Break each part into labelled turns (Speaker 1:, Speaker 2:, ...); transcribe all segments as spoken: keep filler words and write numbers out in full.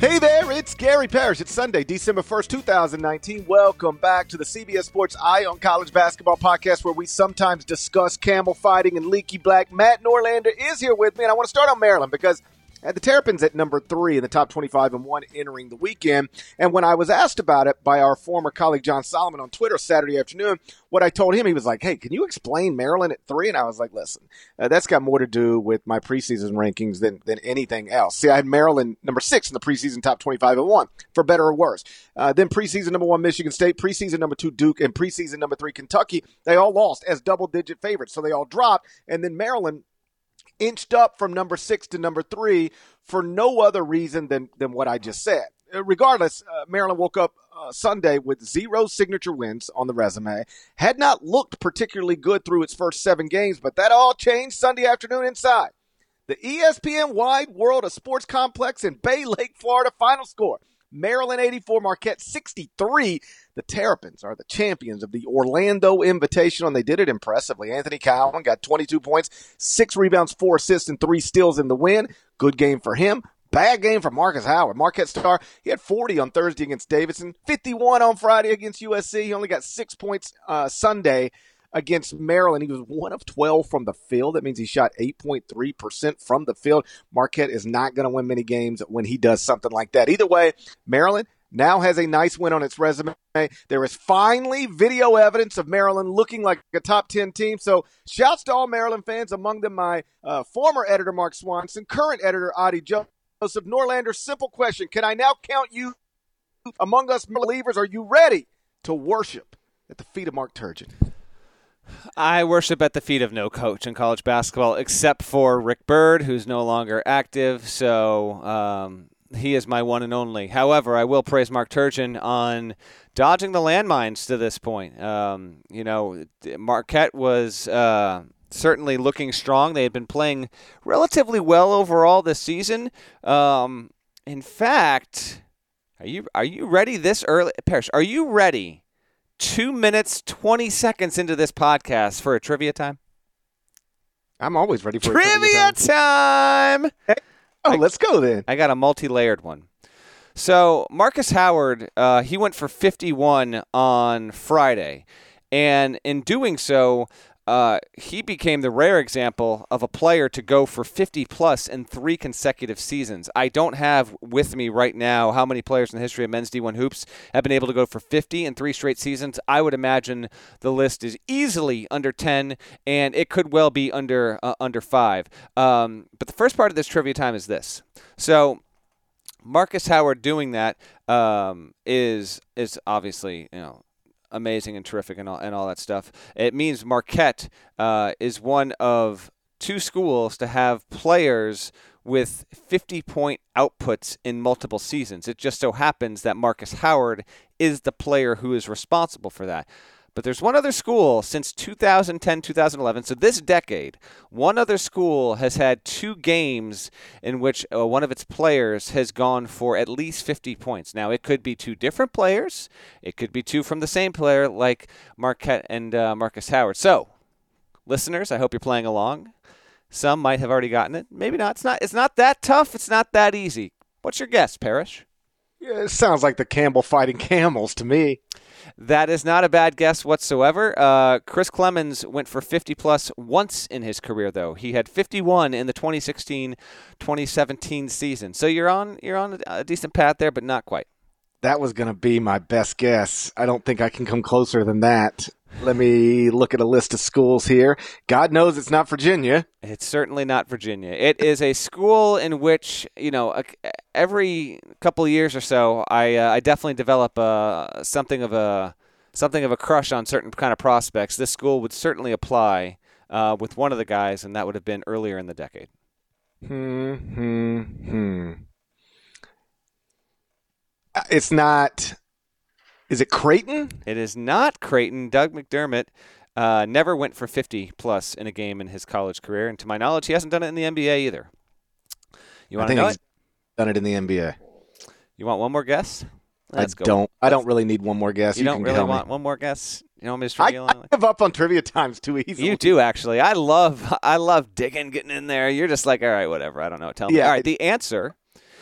Speaker 1: Hey there, it's Gary Parrish. It's Sunday, December first, twenty nineteen. Welcome back to the C B S Sports Eye on College Basketball podcast, where we sometimes discuss camel fighting and leaky black. Matt Norlander is here with me, and I want to start on Maryland because at the Terrapins at number three in the top twenty-five and one entering the weekend. And when I was asked about it by our former colleague John Solomon on Twitter Saturday afternoon, what I told him, he was like, hey, can you explain Maryland at three? And I was like, listen, uh, that's got more to do with my preseason rankings than, than anything else. See, I had Maryland number six in the preseason top twenty-five and one, for better or worse. Uh, then preseason number one, Michigan State, preseason number two, Duke, and preseason number three, Kentucky. They all lost as double-digit favorites, so they all dropped. And then Maryland inched up from number six to number three for no other reason than, than what I just said. Regardless, uh, Maryland woke up uh, Sunday with zero signature wins on the resume, had not looked particularly good through its first seven games, but that all changed Sunday afternoon inside the E S P N-wide World of Sports Complex in Bay Lake, Florida. Final score, Maryland eighty-four, Marquette sixty-three. The Terrapins are the champions of the Orlando Invitational, and they did it impressively. Anthony Cowan got twenty-two points, six rebounds, four assists, and three steals in the win. Good game for him. Bad game for Marcus Howard. Marquette star, he had forty on Thursday against Davidson, fifty-one on Friday against U S C. He only got six points uh, Sunday against Maryland. He was one of twelve from the field. That means he shot eight point three percent from the field. Marquette is not going to win many games when he does something like that. Either way, Maryland now has a nice win on its resume. There is finally video evidence of Maryland looking like a top ten team. So shouts to all Maryland fans, among them my uh, former editor, Mark Swanson, current editor, Adi Joseph. Norlander, simple question. Can I now count you among us believers? Are you ready to worship at the feet of Mark Turgeon?
Speaker 2: I worship at the feet of no coach in college basketball except for Rick Byrd, who's no longer active. So um, he is my one and only. However, I will praise Mark Turgeon on dodging the landmines to this point. Um, you know, Marquette was uh, certainly looking strong. They had been playing relatively well overall this season. Um, in fact, are you are you ready this early? Parrish, are you ready two minutes, twenty seconds into this podcast for a trivia time?
Speaker 1: I'm always ready for
Speaker 2: trivia
Speaker 1: a trivia time.
Speaker 2: time.
Speaker 1: Hey, oh, I, let's go then.
Speaker 2: I got a multi-layered one. So Marcus Howard, uh, he went for fifty-one on Friday. And in doing so, uh, he became the rare example of a player to go for fifty-plus in three consecutive seasons. I don't have with me right now how many players in the history of men's D one hoops have been able to go for fifty in three straight seasons. I would imagine the list is easily under ten, and it could well be under uh, under five. Um, but the first part of this trivia time is this. So Marcus Howard doing that um, is is obviously, you know, amazing and terrific and all and all that stuff. It means Marquette uh, is one of two schools to have players with fifty-point outputs in multiple seasons. It just so happens that Marcus Howard is the player who is responsible for that. But there's one other school since two thousand ten, two thousand eleven, so this decade, one other school has had two games in which uh, one of its players has gone for at least fifty points. Now, it could be two different players. It could be two from the same player like Marquette and uh, Marcus Howard. So, listeners, I hope you're playing along. Some might have already gotten it. Maybe not. It's not, it's not that tough. It's not that easy. What's your guess, Parrish?
Speaker 1: Yeah, it sounds like the Campbell fighting camels to me.
Speaker 2: That is not a bad guess whatsoever. Uh, Chris Clemens went for fifty-plus once in his career, though. He had fifty-one in the twenty sixteen twenty seventeen season. So you're on you're on a decent path there, but not quite.
Speaker 1: That was going to be my best guess. I don't think I can come closer than that. Let me look at a list of schools here. God knows it's not Virginia.
Speaker 2: It's certainly not Virginia. It is a school in which, you know, every couple of years or so, I uh, I definitely develop uh, something of a something of a crush on certain kind of prospects. This school would certainly apply uh, with one of the guys, and that would have been earlier in the decade.
Speaker 1: Hmm, hmm, hmm. It's not. Is it Creighton?
Speaker 2: It is not Creighton. Doug McDermott uh, never went for fifty-plus in a game in his college career, and to my knowledge, he hasn't done it in the N B A either. You want to know
Speaker 1: he's
Speaker 2: it?
Speaker 1: Done it in the N B A.
Speaker 2: You want one more guess? Let's
Speaker 1: I
Speaker 2: go.
Speaker 1: don't. I don't really need one more guess.
Speaker 2: You, you don't
Speaker 1: can
Speaker 2: really
Speaker 1: tell
Speaker 2: want
Speaker 1: me.
Speaker 2: one more guess? You want me to start
Speaker 1: I, I give up on trivia times too easily.
Speaker 2: You do, actually. I love I love digging, getting in there. You're just like, all right, whatever. I don't know. Tell me.
Speaker 1: Yeah,
Speaker 2: All right,
Speaker 1: it,
Speaker 2: the answer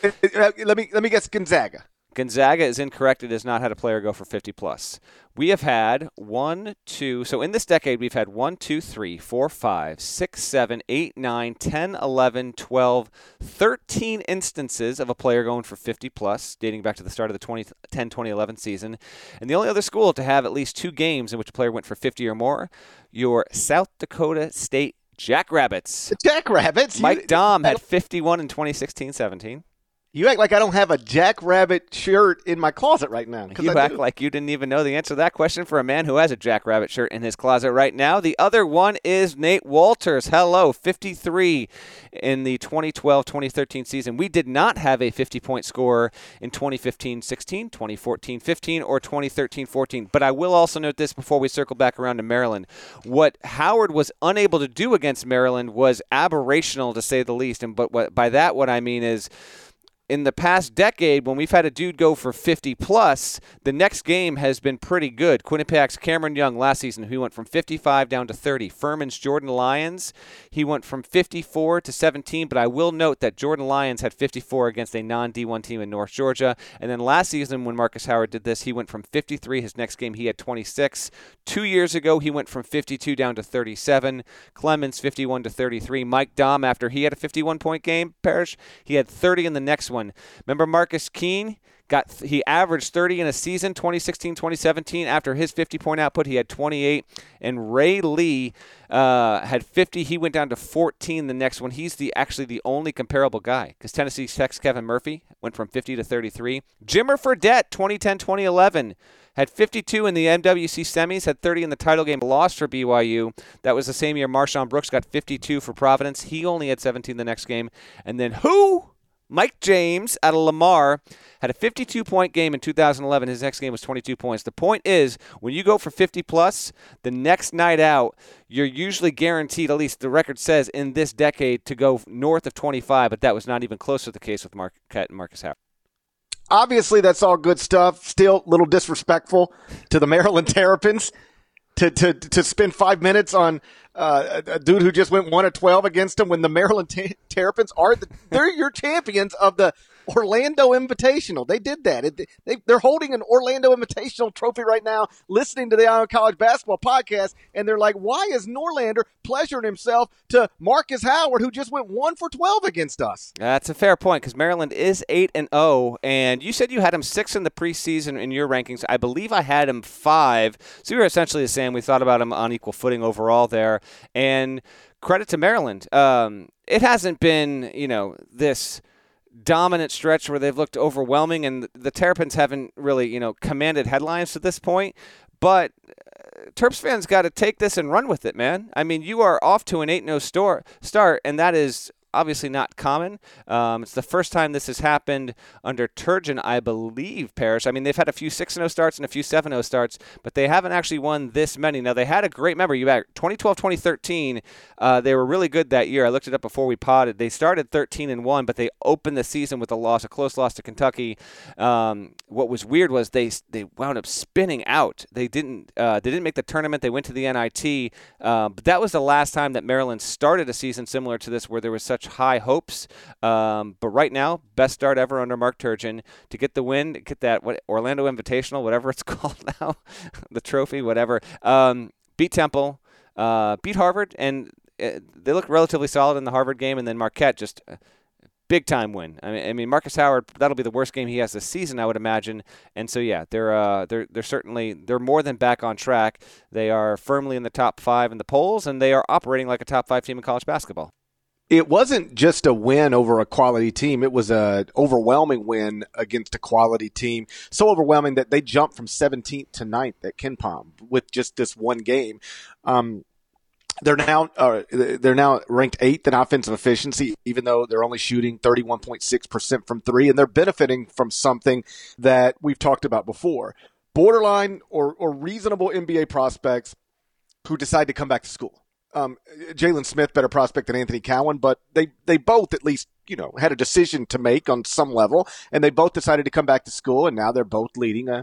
Speaker 1: let me let me guess, Gonzaga.
Speaker 2: Gonzaga is incorrect. It has not had a player go for fifty plus. We have had one, two, so in this decade we've had one, two, three, four, five, six, seven, eight, nine, ten, eleven, twelve, thirteen instances of a player going for fifty plus, dating back to the start of the twenty ten twenty eleven season. And the only other school to have at least two games in which a player went for fifty or more, your South Dakota State Jackrabbits.
Speaker 1: The Jackrabbits?
Speaker 2: Mike
Speaker 1: you,
Speaker 2: Dahm had fifty-one in twenty sixteen seventeen.
Speaker 1: You act like I don't have a Jackrabbit shirt in my closet right now.
Speaker 2: You
Speaker 1: I
Speaker 2: act
Speaker 1: do.
Speaker 2: like you didn't even know the answer to that question for a man who has a Jackrabbit shirt in his closet right now. The other one is Nate Walters. Hello, fifty-three in the twenty twelve twenty thirteen season. We did not have a fifty-point scorer in twenty fifteen sixteen, twenty fourteen fifteen, or twenty thirteen fourteen. But I will also note this before we circle back around to Maryland. What Howard was unable to do against Maryland was aberrational, to say the least. And but what, by that, what I mean is, in the past decade, when we've had a dude go for fifty plus, the next game has been pretty good. Quinnipiac's Cameron Young last season, he went from fifty-five down to thirty. Furman's Jordan Lyons, he went from fifty-four to seventeen, but I will note that Jordan Lyons had fifty-four against a non-D one team in North Georgia. And then last season, when Marcus Howard did this, he went from fifty-three. His next game, he had twenty-six. Two years ago, he went from fifty-two down to thirty-seven. Clemens, fifty-one to thirty-three. Mike Dahm, after he had a fifty-one-point game, Parrish, he had thirty in the next one. One. Remember Marcus Keene? Got he averaged thirty in a season, twenty sixteen twenty seventeen. After his fifty-point output, he had twenty-eight. And Ray Lee uh, had fifty. He went down to fourteen the next one. He's the actually the only comparable guy, because Tennessee Tech's Kevin Murphy went from fifty to thirty-three. Jimmer Fredette, twenty ten twenty eleven, had fifty-two in the M W C semis, had thirty in the title game, lost for B Y U. That was the same year Marshawn Brooks got fifty-two for Providence. He only had seventeen the next game. And then who? Mike James out of Lamar had a fifty-two-point game in two thousand eleven. His next game was twenty-two points. The point is, when you go for fifty plus, the next night out, you're usually guaranteed, at least the record says, in this decade, to go north of twenty-five, but that was not even close to the case with Marquette and Marcus Howard.
Speaker 1: Obviously, that's all good stuff. Still a little disrespectful to the Maryland Terrapins to, to, to spend five minutes on Uh, a dude who just went one of twelve against him when the Maryland t- Terrapins are the, they're your champions of the Orlando Invitational. They did that. It, they, they're holding an Orlando Invitational trophy right now, listening to the Eye on College Basketball podcast, and they're like, why is Norlander pleasuring himself to Marcus Howard, who just went one for twelve against us?
Speaker 2: That's a fair point, because Maryland is eight and oh, and you said you had him six in the preseason in your rankings. I believe I had him five, so we were essentially the same. We thought about him on equal footing overall there. And credit to Maryland. Um, it hasn't been, you know, this dominant stretch where they've looked overwhelming, and the Terrapins haven't really, you know, commanded headlines to this point. But uh, Terps fans got to take this and run with it, man. I mean, you are off to an eight and oh start, and that is obviously not common. Um, it's the first time this has happened under Turgeon, I believe, Parrish. I mean, they've had a few six and oh starts and a few seven and oh starts, but they haven't actually won this many. Now, they had a great, remember, you back twenty twelve twenty thirteen, uh, they were really good that year. I looked it up before we potted. They started thirteen and one, but they opened the season with a loss, a close loss to Kentucky. Um, what was weird was they they wound up spinning out. They didn't uh, they didn't make the tournament. They went to the N I T, uh, but that was the last time that Maryland started a season similar to this, where there was such high hopes. Um, but right now, best start ever under Mark Turgeon to get the win, get that what Orlando Invitational, whatever it's called now, the trophy, whatever. Um, beat Temple, uh, beat Harvard, and uh, they look relatively solid in the Harvard game. And then Marquette just uh, big time win. I mean, I mean Marcus Howard, that'll be the worst game he has this season, I would imagine. And so yeah, they're uh, they're they're certainly they're more than back on track. They are firmly in the top five in the polls, and they are operating like a top five team in college basketball.
Speaker 1: It wasn't just a win over a quality team. It was an overwhelming win against a quality team. So overwhelming that they jumped from seventeenth to ninth at KenPom with just this one game. Um, they're now uh, they're now ranked eighth in offensive efficiency, even though they're only shooting thirty-one point six percent from three, and they're benefiting from something that we've talked about before: borderline or, or reasonable N B A prospects who decide to come back to school. Um, Jalen Smith, better prospect than Anthony Cowan, but they, they both at least, you know, had a decision to make on some level, and they both decided to come back to school, and now they're both leading a,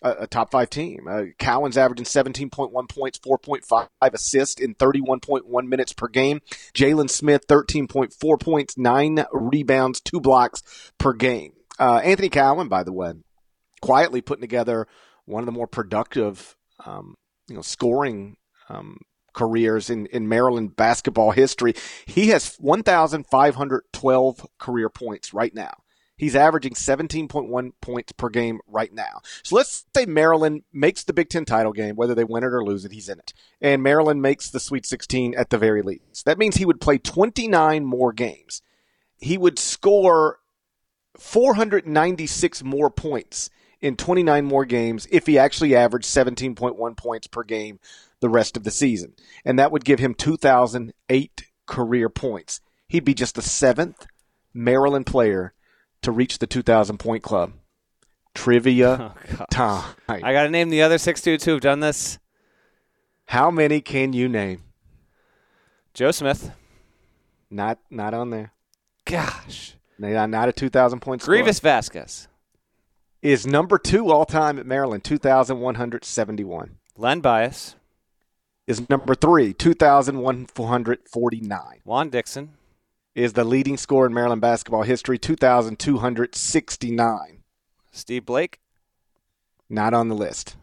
Speaker 1: a, a top five team. Uh, Cowan's averaging seventeen point one points, four point five assists in thirty-one point one minutes per game. Jalen Smith, thirteen point four points, nine rebounds, two blocks per game. Uh, Anthony Cowan, by the way, quietly putting together one of the more productive, um, you know, scoring um, careers in, in Maryland basketball history. He has one thousand five hundred twelve career points right now. He's averaging seventeen point one points per game right now. So let's say Maryland makes the Big Ten title game, whether they win it or lose it, he's in it. And Maryland makes the Sweet sixteen at the very least. That means he would play twenty-nine more games. He would score four hundred ninety-six more points in twenty-nine more games if he actually averaged seventeen point one points per game the rest of the season. And that would give him two thousand eight career points. He'd be just the seventh Maryland player to reach the two thousand point club. Trivia oh, time.
Speaker 2: I got to name the other six dudes who have done this.
Speaker 1: How many can you name?
Speaker 2: Joe Smith.
Speaker 1: Not not on there.
Speaker 2: Gosh.
Speaker 1: Not, not a two thousand point score.
Speaker 2: Grievous Vasquez.
Speaker 1: Is number two all-time at Maryland, two thousand one hundred seventy-one.
Speaker 2: Len Bias.
Speaker 1: Is number three, two thousand one hundred forty-nine.
Speaker 2: Juan Dixon.
Speaker 1: Is the leading scorer in Maryland basketball history, two thousand two hundred sixty-nine.
Speaker 2: Steve Blake?
Speaker 1: Not on the list.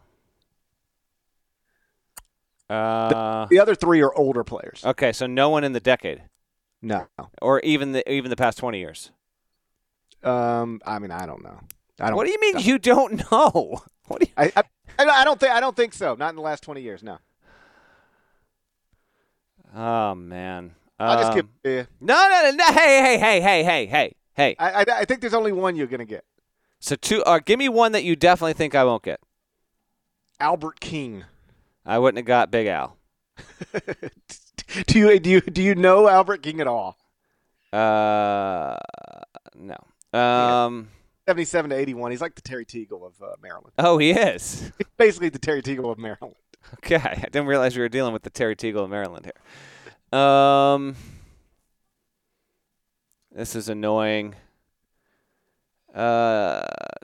Speaker 2: Uh,
Speaker 1: the, the other three are older players.
Speaker 2: Okay, so no one in the decade?
Speaker 1: No.
Speaker 2: Or even the even the past twenty years?
Speaker 1: Um, I mean, I don't know. I don't.
Speaker 2: What do you mean
Speaker 1: no.
Speaker 2: you don't know? What do you?
Speaker 1: I, I I don't think I don't think so. Not in the last twenty years. No.
Speaker 2: Oh man.
Speaker 1: I'll just
Speaker 2: um,
Speaker 1: give it to you.
Speaker 2: No, no, no, no. Hey, hey, hey, hey, hey, hey, hey.
Speaker 1: I, I, I think there's only one you're going to get.
Speaker 2: So two. Uh, give me one that you definitely think I won't get.
Speaker 1: Albert King.
Speaker 2: I wouldn't have got Big Al.
Speaker 1: do you do you do you know Albert King at all?
Speaker 2: Uh, no. Um,
Speaker 1: seventy-seven to eighty-one. He's like the Terry Teagle of uh, Maryland.
Speaker 2: Oh, he is.
Speaker 1: He's basically the Terry Teagle of Maryland.
Speaker 2: Okay, I didn't realize we were dealing with the Terry Teagle of Maryland here. Um, this is annoying. Uh,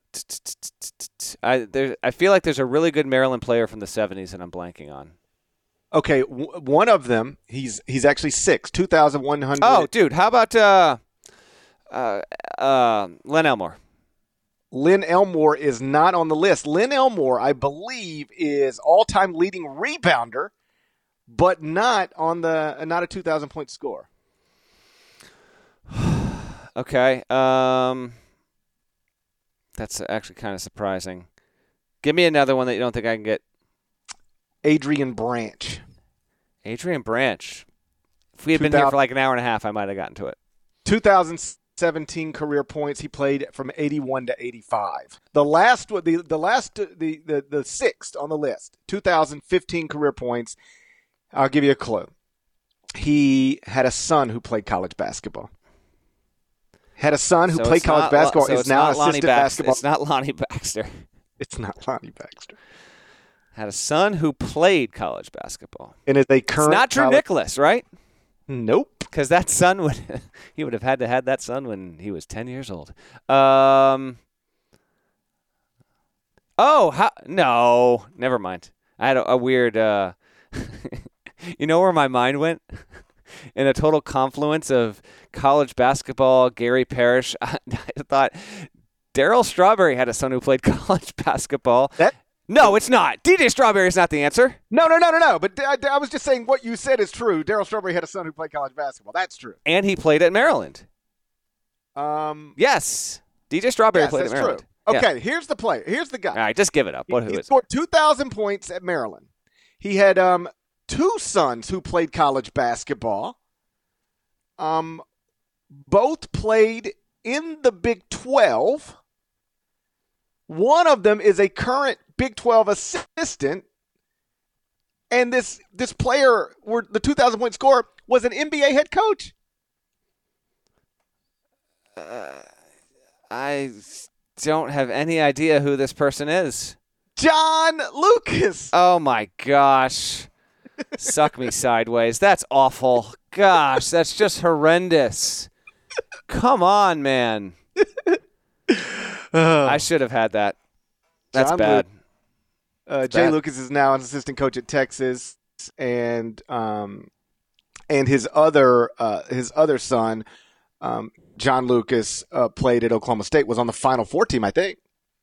Speaker 2: I there. I feel like there's a really good Maryland player from the seventies, and I'm blanking on.
Speaker 1: Okay, w- one of them. He's he's actually six. Two thousand one hundred.
Speaker 2: Oh, dude, how about uh, uh, uh, Len Elmore?
Speaker 1: Lynn Elmore is not on the list. Lynn Elmore, I believe, is all-time leading rebounder, but not on the not a two thousand point score.
Speaker 2: Okay. Um, that's actually kind of surprising. Give me another one that you don't think I can get.
Speaker 1: Adrian Branch.
Speaker 2: Adrian Branch. If we had been here for like an hour and a half, I might have gotten to it.
Speaker 1: two thousand seventeen career points. He played from eighty-one to eighty-five. The last, the the last, the the, the sixth on the list. two thousand fifteen career points. I'll give you a clue. He had a son who played college basketball. Had a son who
Speaker 2: so
Speaker 1: played college
Speaker 2: not,
Speaker 1: basketball.
Speaker 2: So
Speaker 1: is now assistant basketball.
Speaker 2: It's not Lonnie Baxter.
Speaker 1: It's not Lonnie Baxter.
Speaker 2: Had a son who played college basketball.
Speaker 1: And is a current.
Speaker 2: It's not Drew
Speaker 1: college-
Speaker 2: Nicholas, right?
Speaker 1: Nope.
Speaker 2: Because that son would he would have had to have that son when he was ten years old. Um. Oh, how, no, never mind. I had a, a weird. Uh, you know where my mind went? In a total confluence of college basketball, Gary Parrish. I thought Darryl Strawberry had a son who played college basketball.
Speaker 1: That.
Speaker 2: No, it's not. D J Strawberry is not the answer.
Speaker 1: No, no, no, no, no. But I, I was just saying what you said is true. Darryl Strawberry had a son who played college basketball. That's true.
Speaker 2: And he played at Maryland.
Speaker 1: Um.
Speaker 2: Yes. D J Strawberry
Speaker 1: yes,
Speaker 2: played
Speaker 1: that's
Speaker 2: at Maryland.
Speaker 1: True. Okay,
Speaker 2: yeah.
Speaker 1: here's the player. Here's the guy.
Speaker 2: All right, just give it up. What,
Speaker 1: he,
Speaker 2: who
Speaker 1: he
Speaker 2: is
Speaker 1: scored two thousand points at Maryland. He had um two sons who played college basketball. Um, both played in the Big twelve. One of them is a current Big twelve assistant, and this this player, were the two thousand point scorer, was an N B A head coach.
Speaker 2: Uh, I don't have any idea who this person is.
Speaker 1: John Lucas.
Speaker 2: Oh my gosh. Suck me sideways. That's awful. Gosh, that's just horrendous. Come on, man.
Speaker 1: Uh,
Speaker 2: I should have had that. That's
Speaker 1: John
Speaker 2: bad.
Speaker 1: Lu- Uh, Jay Lucas is now an assistant coach at Texas, and um, and his other uh, his other son, um, John Lucas, uh, played at Oklahoma State. Was on the Final Four team, I think.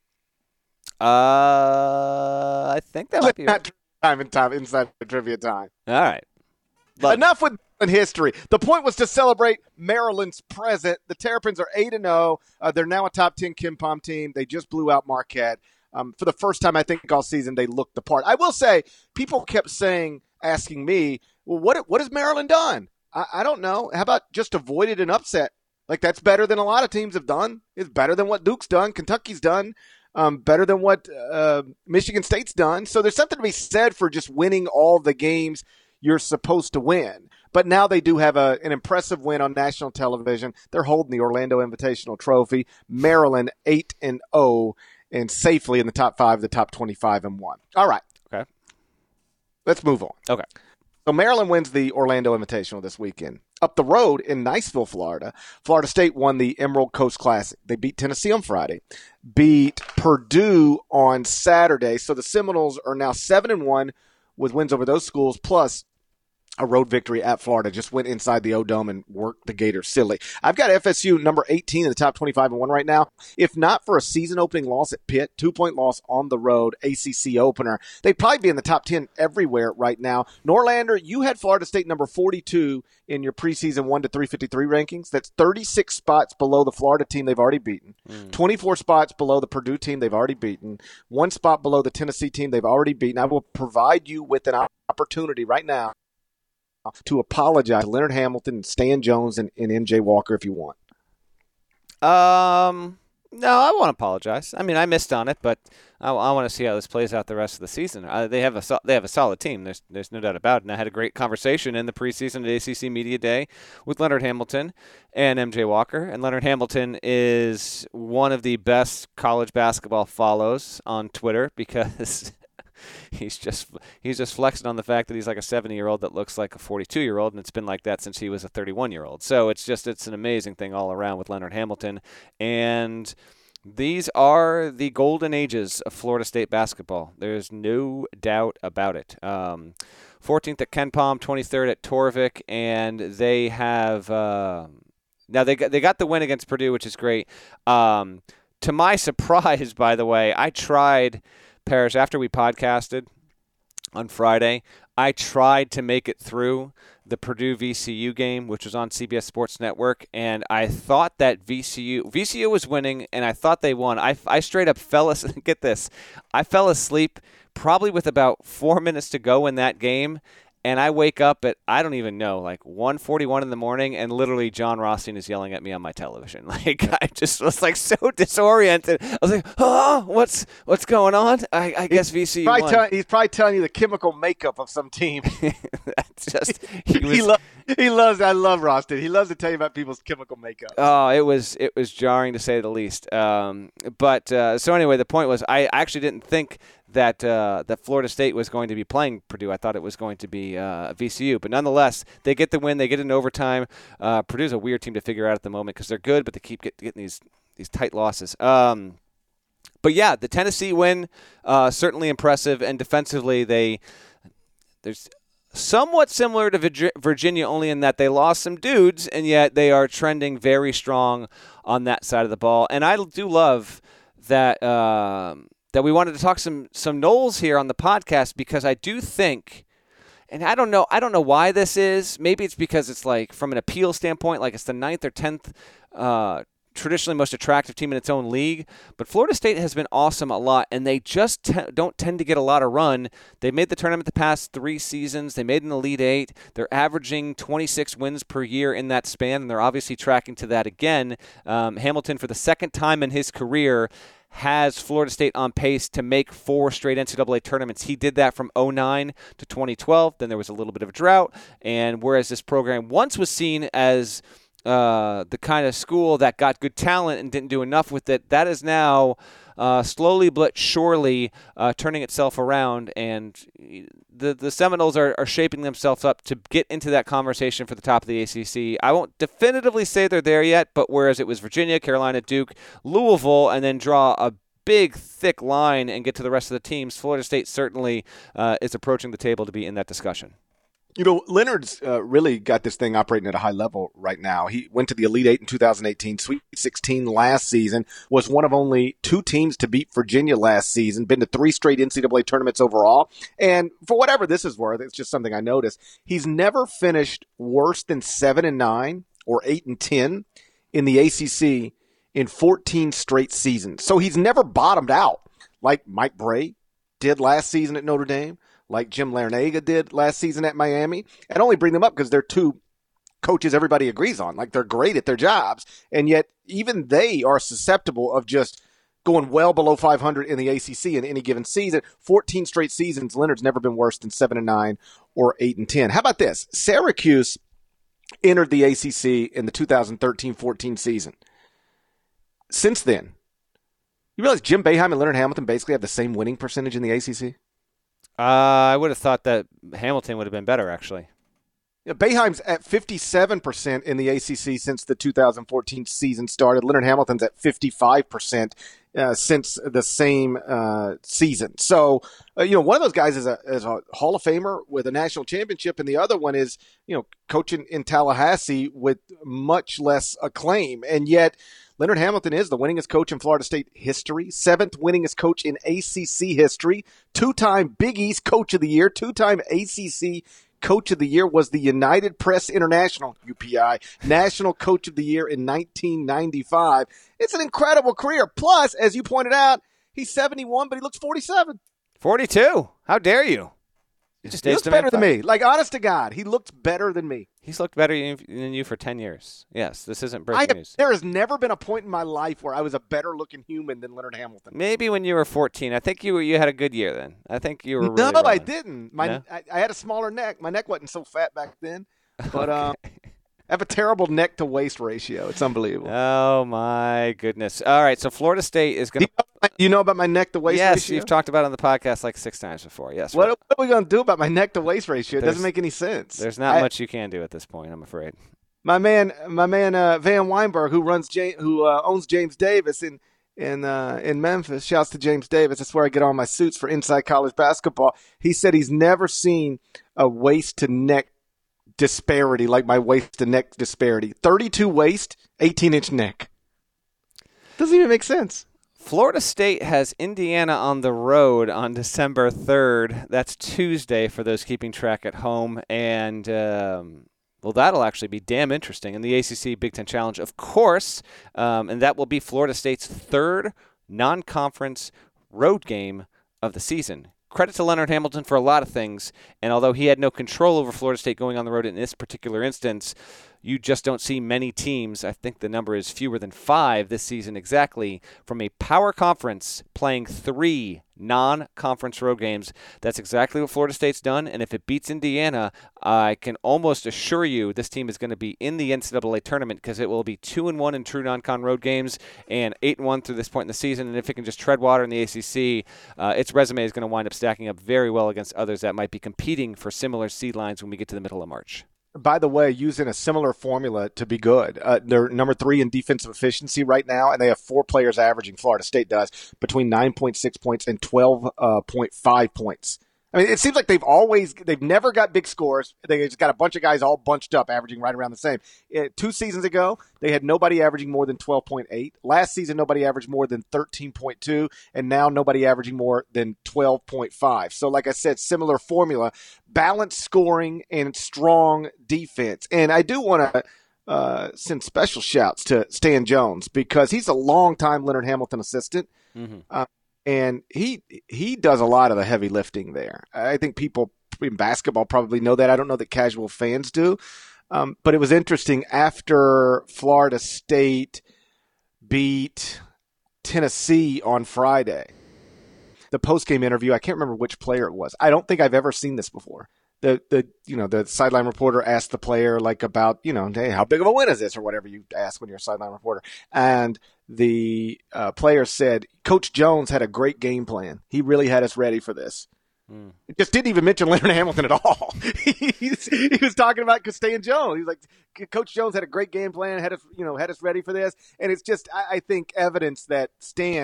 Speaker 2: Uh, I think that might be right.
Speaker 1: Time and time inside the trivia time.
Speaker 2: All right.
Speaker 1: Love Enough with history. The point was to celebrate Maryland's present. The Terrapins are eight and zero. Uh, they're now a top ten KenPom team. They just blew out Marquette. Um, for the first time, I think, all season, they looked the part. I will say, people kept saying, asking me, well, what what has Maryland done? I, I don't know. How about just avoided an upset? Like, that's better than a lot of teams have done. It's better than what Duke's done, Kentucky's done, um, better than what uh, Michigan State's done. So there's something to be said for just winning all the games you're supposed to win. But now they do have a, an impressive win on national television. They're holding the Orlando Invitational Trophy. Maryland eight and oh. And safely in the top five, the top twenty-five and one. All right.
Speaker 2: Okay.
Speaker 1: Let's move on.
Speaker 2: Okay.
Speaker 1: So Maryland wins the Orlando Invitational this weekend. Up the road in Niceville, Florida, Florida State won the Emerald Coast Classic. They beat Tennessee on Friday, beat Purdue on Saturday. So the Seminoles are now seven and one with wins over those schools, plus a road victory at Florida. Just went inside the O-Dome and worked the Gators silly. I've got F S U number eighteen in the top twenty-five and one right now. If not for a season-opening loss at Pitt, two-point loss on the road, A C C opener, they'd probably be in the top ten everywhere right now. Norlander, you had Florida State number forty-two in your preseason one to three fifty-three rankings. That's thirty-six spots below the Florida team they've already beaten, mm. twenty-four spots below the Purdue team they've already beaten, one spot below the Tennessee team they've already beaten. I will provide you with an opportunity right now to apologize to Leonard Hamilton, Stan Jones, and, and M J Walker if you want.
Speaker 2: Um, no, I won't apologize. I mean, I missed on it, but I, I want to see how this plays out the rest of the season. Uh, they have a they have a solid team. There's there's no doubt about it. And I had a great conversation in the preseason at A C C Media Day with Leonard Hamilton and M J Walker. And Leonard Hamilton is one of the best college basketball follows on Twitter because He's just he's just flexing on the fact that he's like a seventy-year-old that looks like a forty-two-year-old, and it's been like that since he was a thirty-one-year-old. So it's just it's an amazing thing all around with Leonard Hamilton. And these are the golden ages of Florida State basketball. There's no doubt about it. Um, fourteenth at KenPom, twenty-third at Torvik, and they have uh, now they got, they got the win against Purdue, which is great. Um, to my surprise, by the way, I tried – Parrish, after we podcasted on Friday, I tried to make it through the Purdue V C U game, which was on C B S Sports Network, and I thought that V C U V C U was winning, and I thought they won. I, I straight up fell asleep. Get this. I fell asleep probably with about four minutes to go in that game, and I wake up at, I don't even know, like one forty-one in the morning, and literally John Rothstein is yelling at me on my television. Like, I just was like so disoriented. I was like, oh, what's what's going on? I, I guess V C U
Speaker 1: probably
Speaker 2: won.
Speaker 1: Tell, he's probably telling you the chemical makeup of some team.
Speaker 2: That's just, he was.
Speaker 1: he, lo- he loves, I love Rothstein. He loves to tell you about people's chemical makeup.
Speaker 2: Oh, it was, it was jarring to say the least. Um, but, uh, so anyway, the point was, I actually didn't think that uh, that Florida State was going to be playing Purdue. I thought it was going to be uh, V C U. But nonetheless, they get the win. They get in overtime. Uh, Purdue's a weird team to figure out at the moment because they're good, but they keep get, getting these these tight losses. Um, but, yeah, the Tennessee win, uh, certainly impressive. And defensively, they there's somewhat similar to Virginia, only in that they lost some dudes, and yet they are trending very strong on that side of the ball. And I do love that um, – that we wanted to talk some some Noles here on the podcast because I do think, and I don't know, I don't know why this is. Maybe it's because it's like from an appeal standpoint, like it's the ninth or tenth uh, traditionally most attractive team in its own league. But Florida State has been awesome a lot, and they just te- don't tend to get a lot of run. They made the tournament the past three seasons. They made an Elite Eight. They're averaging twenty-six wins per year in that span, and they're obviously tracking to that again. Um, Hamilton, for the second time in his career, has Florida State on pace to make four straight N C double A tournaments. He did that from oh nine to twenty twelve. Then there was a little bit of a drought. And whereas this program once was seen as uh, the kind of school that got good talent and didn't do enough with it, that is now uh, slowly but surely uh, turning itself around. And the the Seminoles are, are shaping themselves up to get into that conversation for the top of the A C C. I won't definitively say they're there yet, but whereas it was Virginia, Carolina, Duke, Louisville, and then draw a big, thick line and get to the rest of the teams, Florida State certainly uh, is approaching the table to be in that discussion.
Speaker 1: You know, Leonard's uh, really got this thing operating at a high level right now. He went to the Elite Eight in two thousand eighteen, Sweet sixteen last season, was one of only two teams to beat Virginia last season, been to three straight N C double A tournaments overall. And for whatever this is worth, it's just something I noticed. He's never finished worse than seven and nine or eight and ten in the A C C in fourteen straight seasons. So he's never bottomed out like Mike Brey did last season at Notre Dame, like Jim Larinaga did last season at Miami. And only bring them up because they're two coaches everybody agrees on. Like, they're great at their jobs, and yet even they are susceptible of just going well below five hundred in the A C C in any given season. fourteen straight seasons, Leonard's never been worse than seven and nine or eight and ten. How about this? Syracuse entered the A C C in the two thousand thirteen fourteen season. Since then, you realize Jim Boeheim and Leonard Hamilton basically have the same winning percentage in the A C C?
Speaker 2: Uh, I would have thought that Hamilton would have been better, actually.
Speaker 1: Yeah, Boeheim's at fifty-seven percent in the A C C since the two thousand fourteen season started. Leonard Hamilton's at fifty-five percent uh, since the same uh, season. So, uh, you know, one of those guys is a, is a Hall of Famer with a national championship, and the other one is, you know, coaching in Tallahassee with much less acclaim. And yet, Leonard Hamilton is the winningest coach in Florida State history, seventh winningest coach in A C C history, two-time Big East Coach of the Year, two-time A C C Coach of the Year, was the United Press International, U P I, National Coach of the Year in nineteen ninety-five. It's an incredible career. Plus, as you pointed out, he's seventy-one, but he looks forty-seven.
Speaker 2: forty-two. How dare you?
Speaker 1: He just looks better than me. Like, honest to God, he looks better than me.
Speaker 2: He's looked better than you for ten years. Yes, this isn't breaking
Speaker 1: have,
Speaker 2: news.
Speaker 1: There has never been a point in my life where I was a better-looking human than Leonard Hamilton.
Speaker 2: Maybe when you were fourteen. I think you you had a good year then. I think you were really
Speaker 1: No,
Speaker 2: rolling.
Speaker 1: I didn't. My
Speaker 2: No?
Speaker 1: I, I had a smaller neck. My neck wasn't so fat back then. But
Speaker 2: Okay.
Speaker 1: um, I have a terrible neck-to-waist ratio. It's unbelievable.
Speaker 2: Oh, my goodness. All right, so Florida State is going
Speaker 1: to – You know about my neck-to-waist
Speaker 2: yes,
Speaker 1: ratio?
Speaker 2: Yes, you've talked about it on the podcast like six times before. Yes.
Speaker 1: What, what are we going to do about my neck-to-waist ratio? It
Speaker 2: There's,
Speaker 1: doesn't make any sense.
Speaker 2: There's not
Speaker 1: I,
Speaker 2: much you can do at this point, I'm afraid.
Speaker 1: My man, my man uh, Van Weinberg, who runs James, who uh, owns James Davis in in uh, in Memphis. Shouts to James Davis. That's where I get all my suits for Inside College Basketball. He said he's never seen a waist-to-neck disparity like my waist-to-neck disparity. thirty-two waist, eighteen-inch neck. Doesn't even make sense.
Speaker 2: Florida State has Indiana on the road on December third. That's Tuesday for those keeping track at home. And, um, well, that'll actually be damn interesting in the A C C Big Ten Challenge, of course. Um, and that will be Florida State's third non-conference road game of the season. Credit to Leonard Hamilton for a lot of things. And although he had no control over Florida State going on the road in this particular instance, you just don't see many teams, I think the number is fewer than five this season exactly, from a power conference playing three non-conference road games. That's exactly what Florida State's done, and if it beats Indiana, I can almost assure you this team is going to be in the N C double A tournament because it will be two and one in true non-con road games and eight and one through this point in the season, and if it can just tread water in the A C C, uh, its resume is going to wind up stacking up very well against others that might be competing for similar seed lines when we get to the middle of March.
Speaker 1: By the way, using a similar formula to be good. Uh, they're number three in defensive efficiency right now, and they have four players averaging, Florida State does, between nine point six points and twelve point five points. I mean, it seems like they've always, they've never got big scores. They just got a bunch of guys all bunched up, averaging right around the same. Uh, two seasons ago, they had nobody averaging more than twelve point eight. Last season, nobody averaged more than thirteen point two, and now nobody averaging more than twelve point five. So, like I said, similar formula, balanced scoring and strong defense. And I do want to uh, send special shouts to Stan Jones because he's a longtime Leonard Hamilton assistant. Mm-hmm. Uh, And he he does a lot of the heavy lifting there. I think people in basketball probably know that. I don't know that casual fans do. Um, but it was interesting after Florida State beat Tennessee on Friday. The post-game interview, I can't remember which player it was. I don't think I've ever seen this before. The the you know the sideline reporter asked the player like about you know hey how big of a win is this or whatever you ask when you're a sideline reporter, and the uh, player said Coach Jones had a great game plan. He really had us ready for this. Mm. It just didn't even mention Leonard Hamilton at all. he, he was talking about Stan Jones. He's like Coach Jones had a great game plan, had us you know had us ready for this, and it's just I, I think evidence that Stan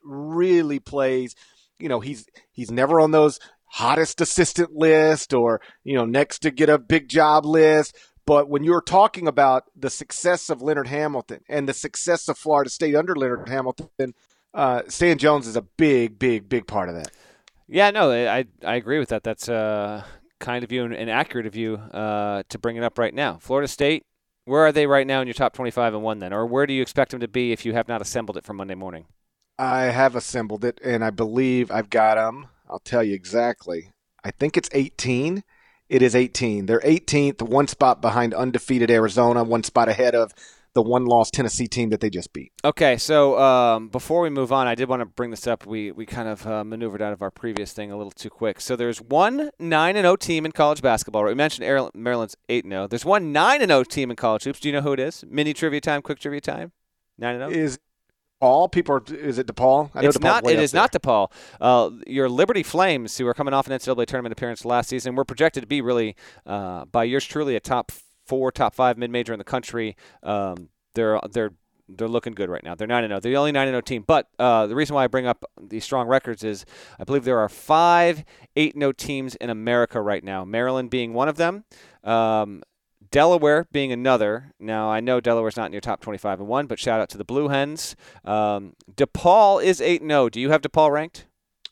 Speaker 1: really plays. You know, he's he's never on those hottest assistant list or, you know, next to get a big job list. But when you're talking about the success of Leonard Hamilton and the success of Florida State under Leonard Hamilton, uh, Stan Jones is a big, big, big part of that.
Speaker 2: Yeah, no, I I agree with that. That's uh, kind of you and, and accurate of you uh, to bring it up right now. Florida State, where are they right now in your top twenty-five and one then? Or where do you expect them to be if you have not assembled it for Monday morning?
Speaker 1: I have assembled it, and I believe I've got them. I'll tell you exactly. I think it's eighteen. It is eighteen. They're eighteenth, one spot behind undefeated Arizona, one spot ahead of the one-loss Tennessee team that they just beat.
Speaker 2: Okay, so um, before we move on, I did want to bring this up. We we kind of uh, maneuvered out of our previous thing a little too quick. So there's one nine and oh team in college basketball. Right? We mentioned Maryland's eight and oh. There's one nine and oh team in college hoops. Do you know who it is? Mini trivia time, quick trivia time? nine and oh?
Speaker 1: Is DePaul? People are, is it DePaul? I know
Speaker 2: it's
Speaker 1: DePaul's
Speaker 2: not. It is
Speaker 1: there.
Speaker 2: not DePaul. Uh, your Liberty Flames, who are coming off an N C double A tournament appearance last season, were projected to be really, uh, by yours truly, a top four, top five mid-major in the country. Um, they're they're they're looking good right now. They're nine and oh. They're the only nine and oh team. But uh, the reason why I bring up these strong records is I believe there are five eight and oh teams in America right now. Maryland being one of them. Um, Delaware being another. Now, I know Delaware's not in your top twenty-five and one, but shout out to the Blue Hens. Um, DePaul is eight and oh. Do you have DePaul ranked?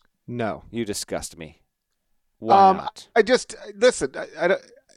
Speaker 1: No.
Speaker 2: You disgust me. Why
Speaker 1: um,
Speaker 2: not?
Speaker 1: I just, listen, I,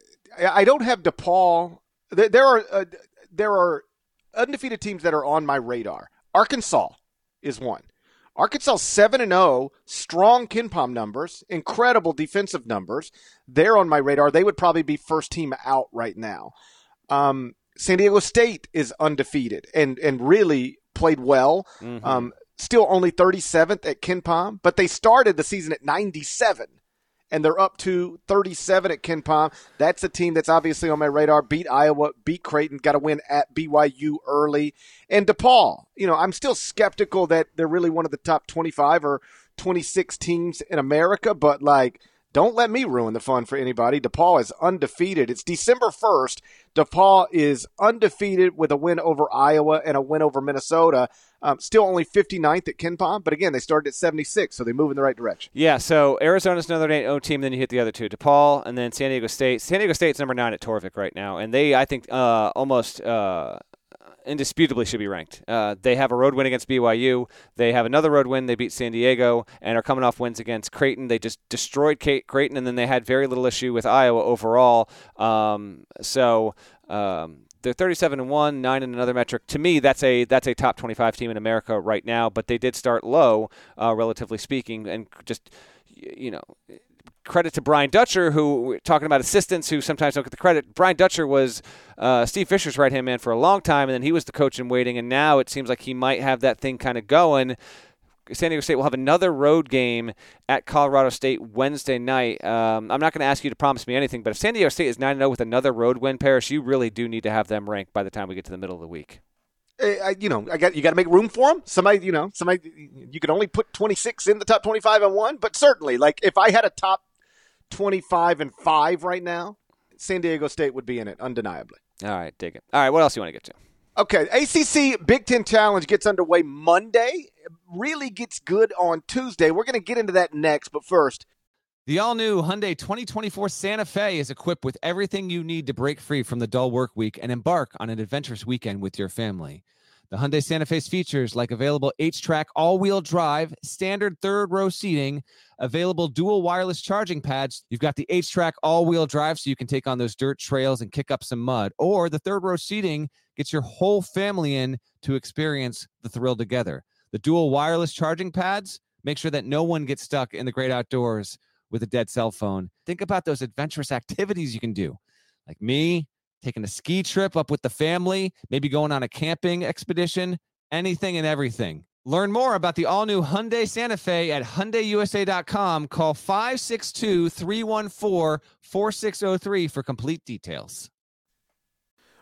Speaker 1: I, I don't have DePaul. There, there are uh, there are undefeated teams that are on my radar. Arkansas is one. Arkansas seven and oh, strong KenPom numbers, incredible defensive numbers. They're on my radar. They would probably be first team out right now. Um, San Diego State is undefeated and and really played well. Mm-hmm. Um, still only thirty-seventh at KenPom, but they started the season at ninety-seven. And they're up to thirty-seven at KenPom. That's a team that's obviously on my radar. Beat Iowa, beat Creighton, got to win at B Y U early. And DePaul, you know, I'm still skeptical that they're really one of the top twenty-five or twenty-six teams in America, but like, don't let me ruin the fun for anybody. DePaul is undefeated. It's December first. DePaul is undefeated with a win over Iowa and a win over Minnesota. Um, still only fifty-ninth at KenPom, but again, they started at seventy-six, so they move in the right direction.
Speaker 2: Yeah, so Arizona's another eight and oh team, then you hit the other two, DePaul and then San Diego State. San Diego State's number nine at Torvik right now, and they, I think, uh, almost uh, indisputably should be ranked. Uh, they have a road win against B Y U. They have another road win. They beat San Diego and are coming off wins against Creighton. They just destroyed Creighton, and then they had very little issue with Iowa overall. Um, so um, they're thirty-seven and one, nine in another metric. To me, that's a that's a top twenty-five team in America right now, but they did start low, uh, relatively speaking, and just, you know, credit to Brian Dutcher, who, talking about assistants who sometimes don't get the credit. Brian Dutcher was uh, Steve Fisher's right-hand man for a long time, and then he was the coach in waiting, and now it seems like he might have that thing kind of going. San Diego State will have another road game at Colorado State Wednesday night. Um, I'm not going to ask you to promise me anything, but if San Diego State is nine and oh with another road win, Parrish, you really do need to have them ranked by the time we get to the middle of the week.
Speaker 1: I, you know, I got you got to make room for them. Somebody, you know, somebody you can only put twenty-six in the top twenty-five and one, but certainly, like if I had a top twenty-five and five right now, San Diego State would be in it, undeniably.
Speaker 2: All right, dig it. All right, what else do you want to get to?
Speaker 1: Okay, A C C Big Ten Challenge gets underway Monday. Really gets good on Tuesday. We're going to get into that next, but first.
Speaker 3: The all-new Hyundai twenty twenty-four Santa Fe is equipped with everything you need to break free from the dull work week and embark on an adventurous weekend with your family. The Hyundai Santa Fe's features like available H-Track all-wheel drive, standard third-row seating, available dual wireless charging pads. You've got the H-Track all-wheel drive so you can take on those dirt trails and kick up some mud. Or the third-row seating gets your whole family in to experience the thrill together. The dual wireless charging pads make sure that no one gets stuck in the great outdoors with a dead cell phone. Think about those adventurous activities you can do. Like me, taking a ski trip up with the family, maybe going on a camping expedition, anything and everything. Learn more about the all-new Hyundai Santa Fe at Hyundai U S A dot com. Call five six two, three one four, four six zero three for complete details.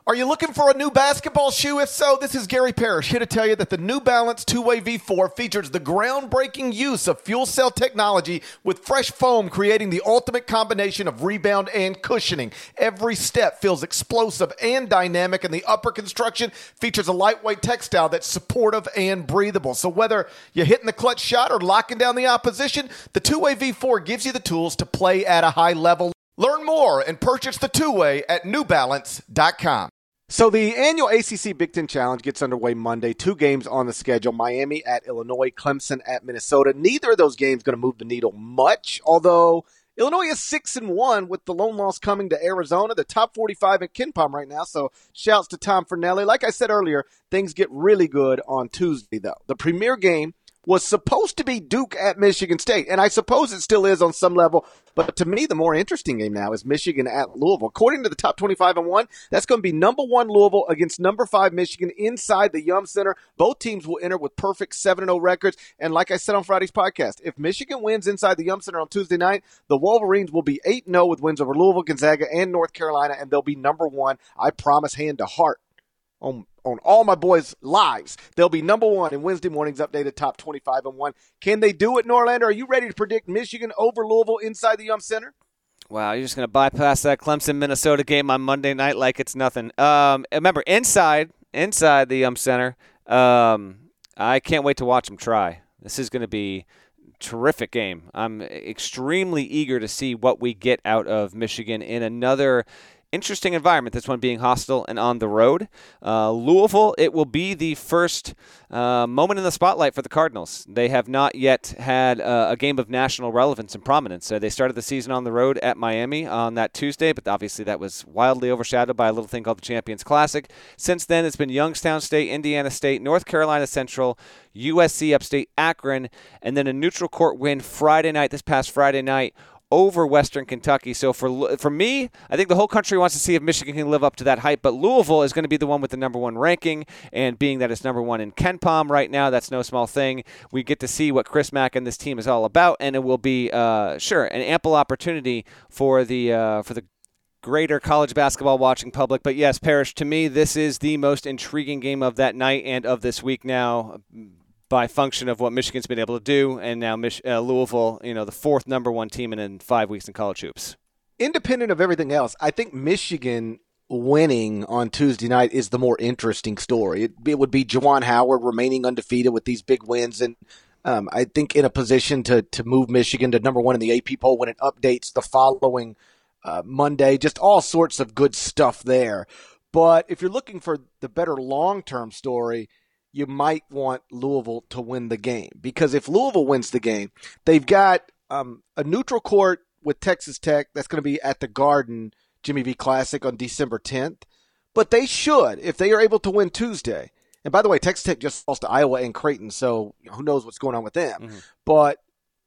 Speaker 1: Are you looking for a new basketball shoe? If so, this is Gary Parrish here to tell you that the New Balance two-way V four features the groundbreaking use of fuel cell technology with fresh foam, creating the ultimate combination of rebound and cushioning. Every step feels explosive and dynamic, and the upper construction features a lightweight textile that's supportive and breathable. So whether you're hitting the clutch shot or locking down the opposition, the two-way V four gives you the tools to play at a high level. Learn more and purchase the two-way at new balance dot com. So the annual A C C Big Ten Challenge gets underway Monday. Two games on the schedule, Miami at Illinois, Clemson at Minnesota. Neither of those games going to move the needle much, although Illinois is six and one with the lone loss coming to Arizona. The top forty-five in KenPom right now, so shouts to Tom Fornelli. Like I said earlier, things get really good on Tuesday, though. The premier game was supposed to be Duke at Michigan State, and I suppose it still is on some level. But to me, the more interesting game now is Michigan at Louisville. According to the top twenty-five and one, that's going to be number one Louisville against number five Michigan inside the Yum Center. Both teams will enter with perfect seven and oh records. And like I said on Friday's podcast, if Michigan wins inside the Yum Center on Tuesday night, the Wolverines will be eight and oh with wins over Louisville, Gonzaga, and North Carolina, and they'll be number one. I promise hand to heart on on all my boys' lives. They'll be number one in Wednesday morning's updated top twenty-five and one. Can they do it, Norlander? Are you ready to predict Michigan over Louisville inside the Yum Center?
Speaker 2: Wow, you're just going to bypass that Clemson-Minnesota game on Monday night like it's nothing. Um, remember, inside, inside the Yum Center, um, I can't wait to watch them try. This is going to be a terrific game. I'm extremely eager to see what we get out of Michigan in another interesting environment, this one being hostile and on the road. Uh, Louisville, it will be the first uh, moment in the spotlight for the Cardinals. They have not yet had uh, a game of national relevance and prominence. Uh, they started the season on the road at Miami on that Tuesday, but obviously that was wildly overshadowed by a little thing called the Champions Classic. Since then, it's been Youngstown State, Indiana State, North Carolina Central, U S C Upstate, Akron, and then a neutral court win Friday night, this past Friday night, over Western Kentucky. So for for me, I think the whole country wants to see if Michigan can live up to that hype, but Louisville is going to be the one with the number one ranking, and being that it's number one in KenPom right now, that's no small thing. We get to see what Chris Mack and this team is all about, and it will be, uh, sure, an ample opportunity for the uh, for the greater college basketball watching public. But yes, Parrish, to me, this is the most intriguing game of that night and of this week now, by function of what Michigan's been able to do, and now Mich- uh, Louisville, you know, the fourth number one team in, in five weeks in college hoops.
Speaker 1: Independent of everything else, I think Michigan winning on Tuesday night is the more interesting story. It, it would be Juwan Howard remaining undefeated with these big wins, and um, I think in a position to to move Michigan to number one in the A P poll when it updates the following uh, Monday. Just all sorts of good stuff there. But if you're looking for the better long-term story, you might want Louisville to win the game, because if Louisville wins the game, they've got um, a neutral court with Texas Tech that's going to be at the Garden Jimmy V Classic on December tenth. But they should, if they are able to win Tuesday. And by the way, Texas Tech just lost to Iowa and Creighton, so who knows what's going on with them. Mm-hmm. But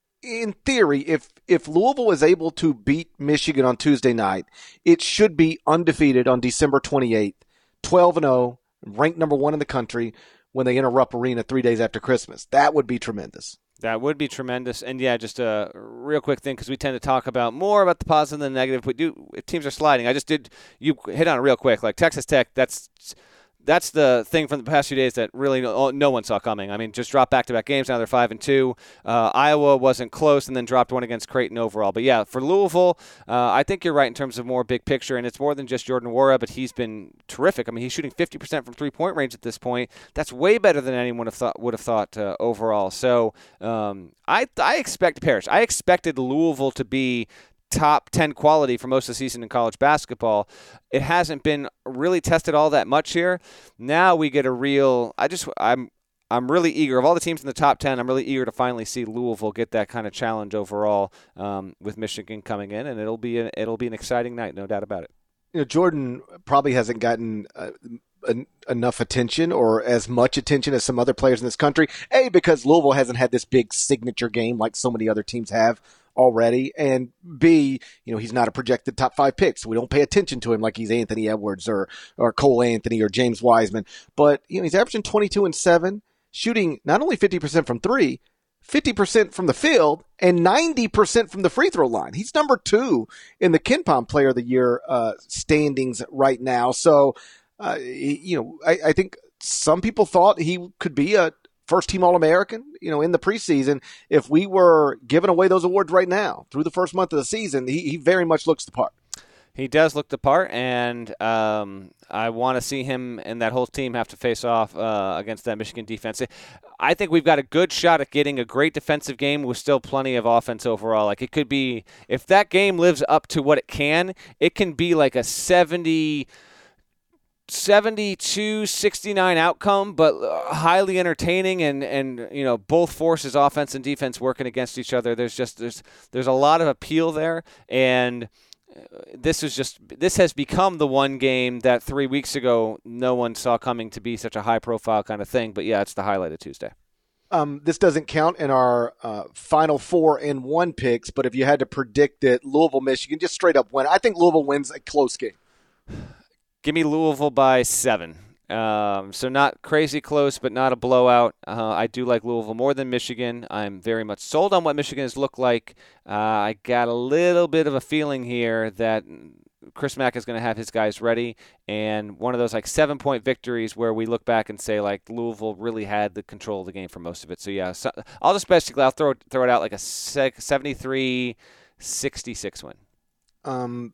Speaker 1: in theory, if if Louisville is able to beat Michigan on Tuesday night, it should be undefeated on December twenty-eighth, twelve and oh, ranked number one in the country, when they enter Rupp Arena three days after Christmas. That would be tremendous.
Speaker 2: That would be tremendous. And, yeah, just a real quick thing, because we tend to talk about more about the positive than the negative. We do, teams are sliding. I just did – you hit on it real quick. Like Texas Tech, that's – that's the thing from the past few days that really no, no one saw coming. I mean, just dropped back-to-back games. Now they're five and two. Uh, Iowa wasn't close, and then dropped one against Creighton overall. But yeah, for Louisville, uh, I think you're right in terms of more big picture, and it's more than just Jordan Nwora, but he's been terrific. I mean, he's shooting fifty percent from three-point range at this point. That's way better than anyone have thought, would have thought uh, overall. So um, I I expect Parrish. I expected Louisville to be top ten quality for most of the season in college basketball. It hasn't been really tested all that much here. Now we get a real, I just, I'm, I'm really eager. Of all the teams in the top ten, I'm really eager to finally see Louisville get that kind of challenge overall um, with Michigan coming in, and it'll be, a, it'll be an exciting night, no doubt about it.
Speaker 1: You know, Jordan probably hasn't gotten uh, en- enough attention or as much attention as some other players in this country. A, because Louisville hasn't had this big signature game like so many other teams have already, and B, you know, he's not a projected top five pick, so we don't pay attention to him like he's Anthony Edwards or or Cole Anthony or James Wiseman. But you know, he's averaging twenty-two and seven, shooting not only fifty percent from three, fifty percent from the field, and ninety percent from the free throw line. He's number two in the KenPom Player of the Year uh, standings right now. So Uh, he, you know, I, I think some people thought he could be a first-team All-American, you know, in the preseason. If we were giving away those awards right now through the first month of the season, he, he very much looks the part.
Speaker 2: He does look the part, and um, I want to see him and that whole team have to face off uh, against that Michigan defense. I think we've got a good shot at getting a great defensive game with still plenty of offense overall. Like, it could be, if that game lives up to what it can, it can be like a seventy, seventy-two sixty-nine outcome, but highly entertaining, and, and you know, both forces, offense and defense, working against each other. There's just there's there's a lot of appeal there, and this is just this has become the one game that three weeks ago no one saw coming to be such a high profile kind of thing. But yeah, it's the highlight of Tuesday.
Speaker 1: Um, this doesn't count in our uh, final four and one picks, but if you had to predict it, Louisville, Michigan, just straight up win. I think Louisville wins a close game.
Speaker 2: Give me Louisville by seven. Um, so not crazy close, but not a blowout. Uh, I do like Louisville more than Michigan. I'm very much sold on what Michigan has looked like. Uh, I got a little bit of a feeling here that Chris Mack is going to have his guys ready, and one of those like seven-point victories where we look back and say like Louisville really had the control of the game for most of it. So yeah, so I'll just basically I'll throw throw it out like a seventy-three sixty-six win.
Speaker 1: Um.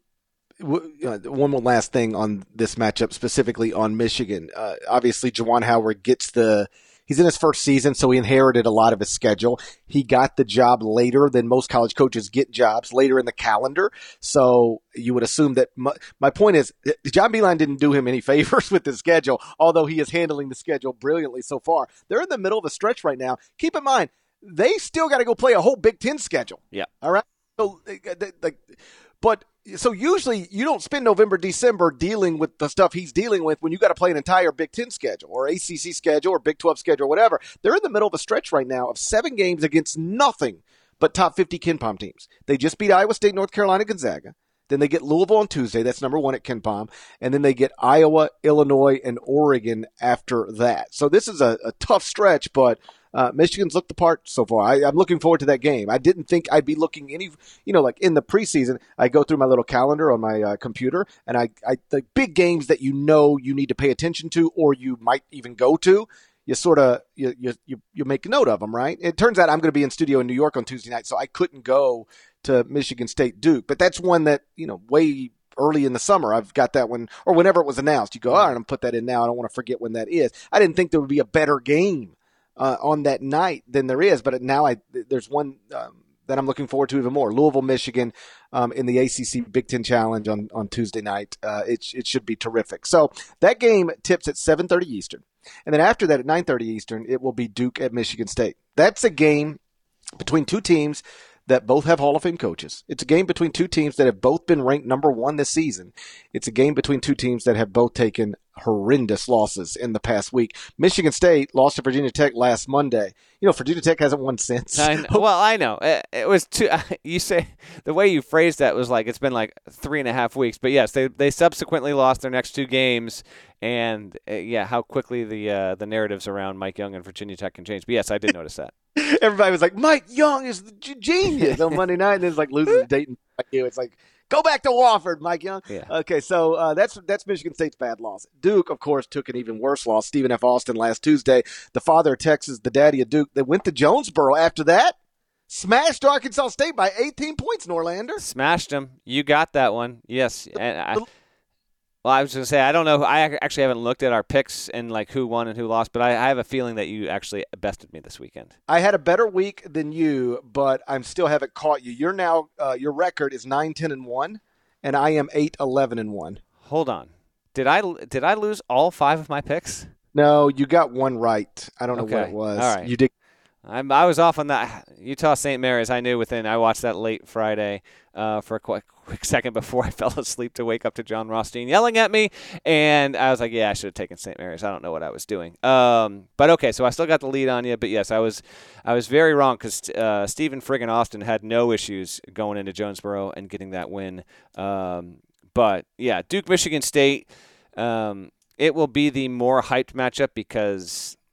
Speaker 1: One more last thing on this matchup, specifically on Michigan. Uh, obviously, Juwan Howard gets the – he's in his first season, so he inherited a lot of his schedule. He got the job later than most college coaches get jobs, later in the calendar. So you would assume that my, – my point is John Beilein didn't do him any favors with the schedule, although he is handling the schedule brilliantly so far. They're in the middle of a stretch right now. Keep in mind, they still got to go play a whole Big Ten schedule.
Speaker 2: Yeah.
Speaker 1: All right? So, like, but – So usually you don't spend November, December dealing with the stuff he's dealing with when you got to play an entire Big Ten schedule or A C C schedule or Big twelve schedule or whatever. They're in the middle of a stretch right now of seven games against nothing but top fifty KenPom teams. They just beat Iowa State, North Carolina, Gonzaga. Then they get Louisville on Tuesday. That's number one at KenPom. And then they get Iowa, Illinois, and Oregon after that. So this is a, a tough stretch, but Uh, Michigan's looked the part so far. I, I'm looking forward to that game. I didn't think I'd be looking any, you know, like in the preseason, I go through my little calendar on my uh, computer, and I, I, the big games that you know you need to pay attention to, or you might even go to, you sort of, you, you, you, you make note of them, right? It turns out I'm going to be in studio in New York on Tuesday night, so I couldn't go to Michigan State Duke, but that's one that, you know, way early in the summer, I've got that one, or whenever it was announced, you go, all right, I'm going to put that in now. I don't want to forget when that is. I didn't think there would be a better game Uh, on that night than there is, but now I there's one um, that I'm looking forward to even more. Louisville, Michigan, um, in the A C C Big Ten Challenge on, on Tuesday night. Uh, it it should be terrific. So that game tips at seven thirty Eastern, and then after that at nine thirty Eastern, it will be Duke at Michigan State. That's a game between two teams that both have Hall of Fame coaches. It's a game between two teams that have both been ranked number one this season. It's a game between two teams that have both taken horrendous losses in the past week. Michigan State lost to Virginia Tech last Monday. You know, Virginia Tech hasn't won since.
Speaker 2: I know. Well, I know. It, it was two. You say the way you phrased that was like it's been like three and a half weeks. But yes, they they subsequently lost their next two games, and uh, yeah, how quickly the uh, the narratives around Mike Young and Virginia Tech can change. But yes, I did notice that.
Speaker 1: Everybody was like, Mike Young is the genius on Monday night, and it's like losing to Dayton. It's like, go back to Wofford, Mike Young.
Speaker 2: Yeah.
Speaker 1: Okay, so uh, that's that's Michigan State's bad loss. Duke, of course, took an even worse loss. Stephen F. Austin last Tuesday, the father of Texas, the daddy of Duke. They went to Jonesboro after that, smashed Arkansas State by eighteen points, Norlander.
Speaker 2: Smashed them. You got that one. Yes. And I, well, I was going to say, I don't know. I actually haven't looked at our picks and like who won and who lost, but I, I have a feeling that you actually bested me this weekend.
Speaker 1: I had a better week than you, but I still haven't caught you. You're now uh, your record is nine ten and one, and I am eight eleven and one.
Speaker 2: Hold on. Did I did I lose all five of my picks?
Speaker 1: No, you got one right. I don't know
Speaker 2: okay.
Speaker 1: what it was.
Speaker 2: All right.
Speaker 1: You did.
Speaker 2: I'm, I was off on that Utah Saint Mary's. I knew within. I watched that late Friday uh, for a quick, quick second before I fell asleep to wake up to John Rothstein yelling at me, and I was like, "Yeah, I should have taken Saint Mary's. I don't know what I was doing." Um, but okay, so I still got the lead on you. But yes, I was, I was very wrong because uh, Stephen friggin' Austin had no issues going into Jonesboro and getting that win. Um, but yeah, Duke, Michigan State. Um, it will be the more hyped matchup because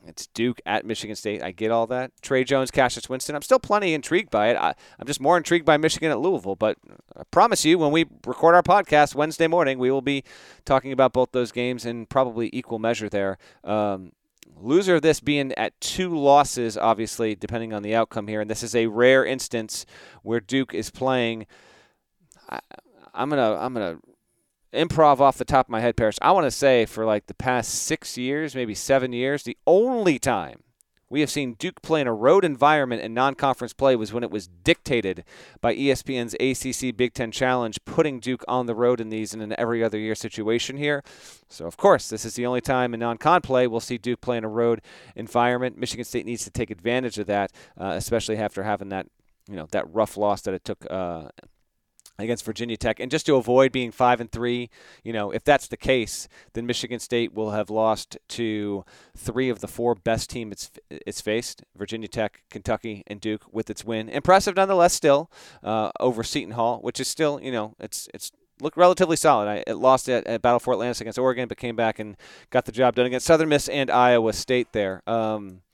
Speaker 2: It's Duke at Michigan State. I get all that. Trey Jones, Cassius Winston. I'm still plenty intrigued by it. I, I'm just more intrigued by Michigan at Louisville. But I promise you, when we record our podcast Wednesday morning, we will be talking about both those games in probably equal measure there. Um, loser of this being at two losses, obviously, depending on the outcome here. And this is a rare instance where Duke is playing. I, I'm gonna. I'm gonna. Improv off the top of my head, Parrish. I want to say for like the past six years, maybe seven years, the only time we have seen Duke play in a road environment in non-conference play was when it was dictated by E S P N's A C C Big Ten Challenge, putting Duke on the road in these in an every other year situation here. So, of course, this is the only time in non-con play we'll see Duke play in a road environment. Michigan State needs to take advantage of that, uh, especially after having that, you know, that rough loss that it took uh, against Virginia Tech. And just to avoid being five and three, you know, if that's the case, then Michigan State will have lost to three of the four best teams it's, it's faced, Virginia Tech, Kentucky, and Duke, with its win. Impressive nonetheless still uh, over Seton Hall, which is still, you know, it's it's looked relatively solid. I, it lost at, at Battle for Atlantis against Oregon, but came back and got the job done against Southern Miss and Iowa State there. Um,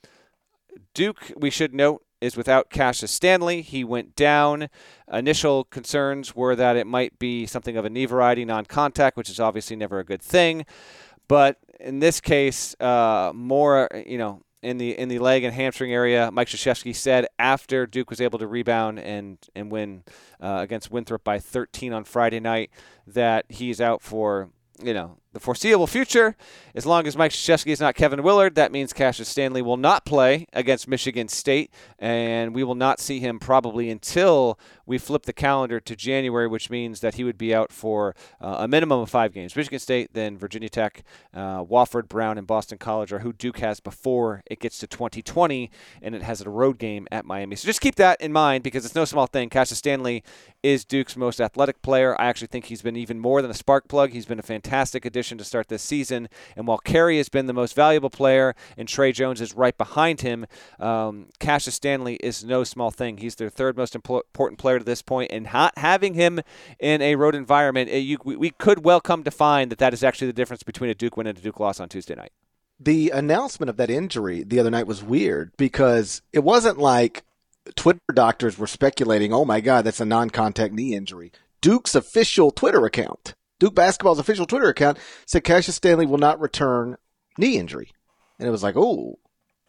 Speaker 2: Duke, we should note, is without Cassius Stanley. He went down. Initial concerns were that it might be something of a knee variety, non-contact, which is obviously never a good thing. But in this case, uh, more, you know, in the in the leg and hamstring area, Mike Krzyzewski said after Duke was able to rebound and, and win uh, against Winthrop by thirteen on Friday night that he's out for, you know, the foreseeable future. As long as Mike Krzyzewski is not Kevin Willard, that means Cassius Stanley will not play against Michigan State, and we will not see him probably until we flip the calendar to January, which means that he would be out for uh, a minimum of five games. Michigan State, then Virginia Tech, uh, Wofford, Brown, and Boston College are who Duke has before it gets to twenty twenty, and it has a road game at Miami. So just keep that in mind, because it's no small thing. Cassius Stanley is Duke's most athletic player. I actually think he's been even more than a spark plug. He's been a fantastic addition to start this season. And while Carey has been the most valuable player and Trey Jones is right behind him, um, Cassius Stanley is no small thing. He's their third most important player to this point, and not having him in a road environment, it, you, we, we could well come to find that that is actually the difference between a Duke win and a Duke loss on Tuesday night.
Speaker 1: The announcement of that injury the other night was weird, because it wasn't like Twitter doctors were speculating, oh my God, that's a non-contact knee injury. Duke's official Twitter account, Duke basketball's official Twitter account, said Cassius Stanley will not return knee injury. And it was like, oh.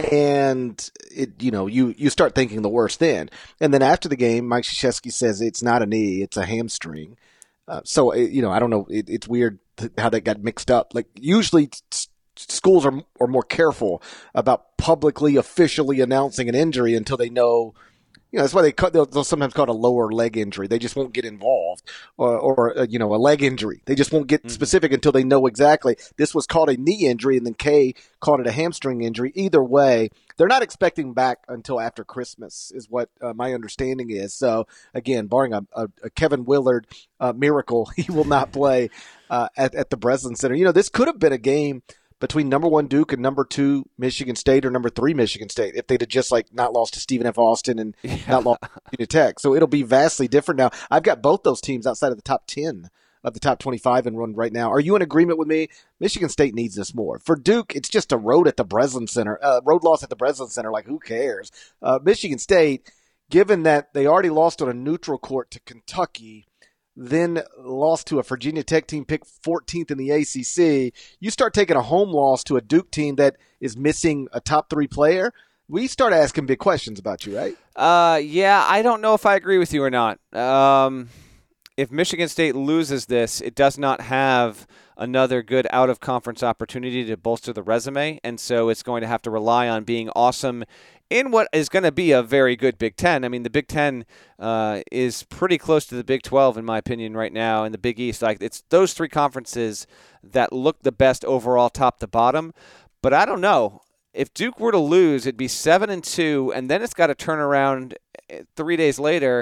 Speaker 1: And, it, you know, you, you start thinking the worst then. And then after the game, Mike Krzyzewski says it's not a knee, it's a hamstring. Uh, so, you know, I don't know. It, it's weird how that got mixed up. Like, usually t- schools are, are more careful about publicly, officially announcing an injury until they know. You know, that's why they cut, they'll, they'll sometimes call it a lower leg injury. They just won't get involved, or, or uh, you know, a leg injury. They just won't get mm-hmm. specific until they know exactly. This was called a knee injury, and then Kay called it a hamstring injury. Either way, they're not expecting back until after Christmas, is what uh, my understanding is. So again, barring a, a, a Kevin Willard uh, miracle, he will not play uh, at, at the Breslin Center. You know, this could have been a game between number one Duke and number two Michigan State, or number three Michigan State, if they'd have just like not lost to Stephen F. Austin and yeah. not lost to Virginia Tech. So it'll be vastly different now. I've got both those teams outside of the top ten of the top twenty-five and run right now. Are you in agreement with me? Michigan State needs this more. For Duke, it's just a road at the Breslin Center, uh, road loss at the Breslin Center. Like, who cares? Uh, Michigan State, given that they already lost on a neutral court to Kentucky, then lost to a Virginia Tech team picked fourteenth in the A C C, you start taking a home loss to a Duke team that is missing a top three player, we start asking big questions about you, right?
Speaker 2: Uh, yeah, I don't know if I agree with you or not. Um, if Michigan State loses this, it does not have another good out-of-conference opportunity to bolster the resume, and so it's going to have to rely on being awesome in what is going to be a very good Big Ten. I mean, the Big Ten uh, is pretty close to the Big twelve, in my opinion, right now, and the Big East. Like, it's those three conferences that look the best overall, top to bottom. But I don't know. If Duke were to lose, it'd be seven and two, and then it's got to turn around three days later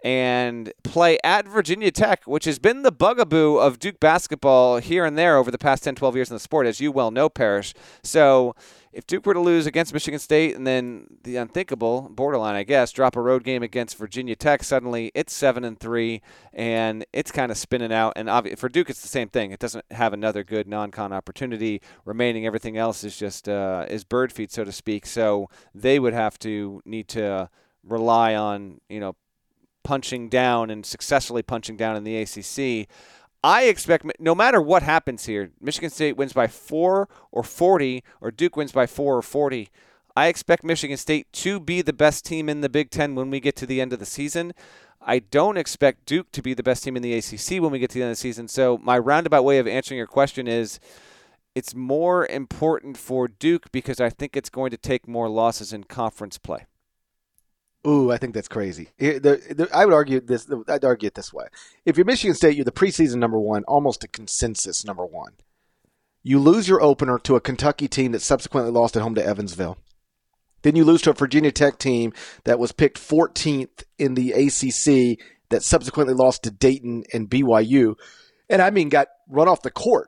Speaker 2: and play at Virginia Tech, which has been the bugaboo of Duke basketball here and there over the past ten, twelve years in the sport, as you well know, Parrish. So if Duke were to lose against Michigan State and then the unthinkable, borderline, I guess, drop a road game against Virginia Tech, suddenly it's seven and three, and it's kind of spinning out. And obvi- for Duke, it's the same thing. It doesn't have another good non-con opportunity remaining. Everything else is just uh, is bird feet, so to speak. So they would have to need to rely on, you know, punching down and successfully punching down in the A C C. I expect no matter what happens here, Michigan State wins by four or forty, or Duke wins by four or forty. I expect Michigan State to be the best team in the Big Ten when we get to the end of the season. I don't expect Duke to be the best team in the A C C when we get to the end of the season. So my roundabout way of answering your question is it's more important for Duke because I think it's going to take more losses in conference play.
Speaker 1: Ooh, I think that's crazy. Here, the, the, I would argue this. I'd argue it this way: if you're Michigan State, you're the preseason number one, almost a consensus number one. You lose your opener to a Kentucky team that subsequently lost at home to Evansville. Then you lose to a Virginia Tech team that was picked fourteenth in the A C C that subsequently lost to Dayton and B Y U, and I mean got run off the court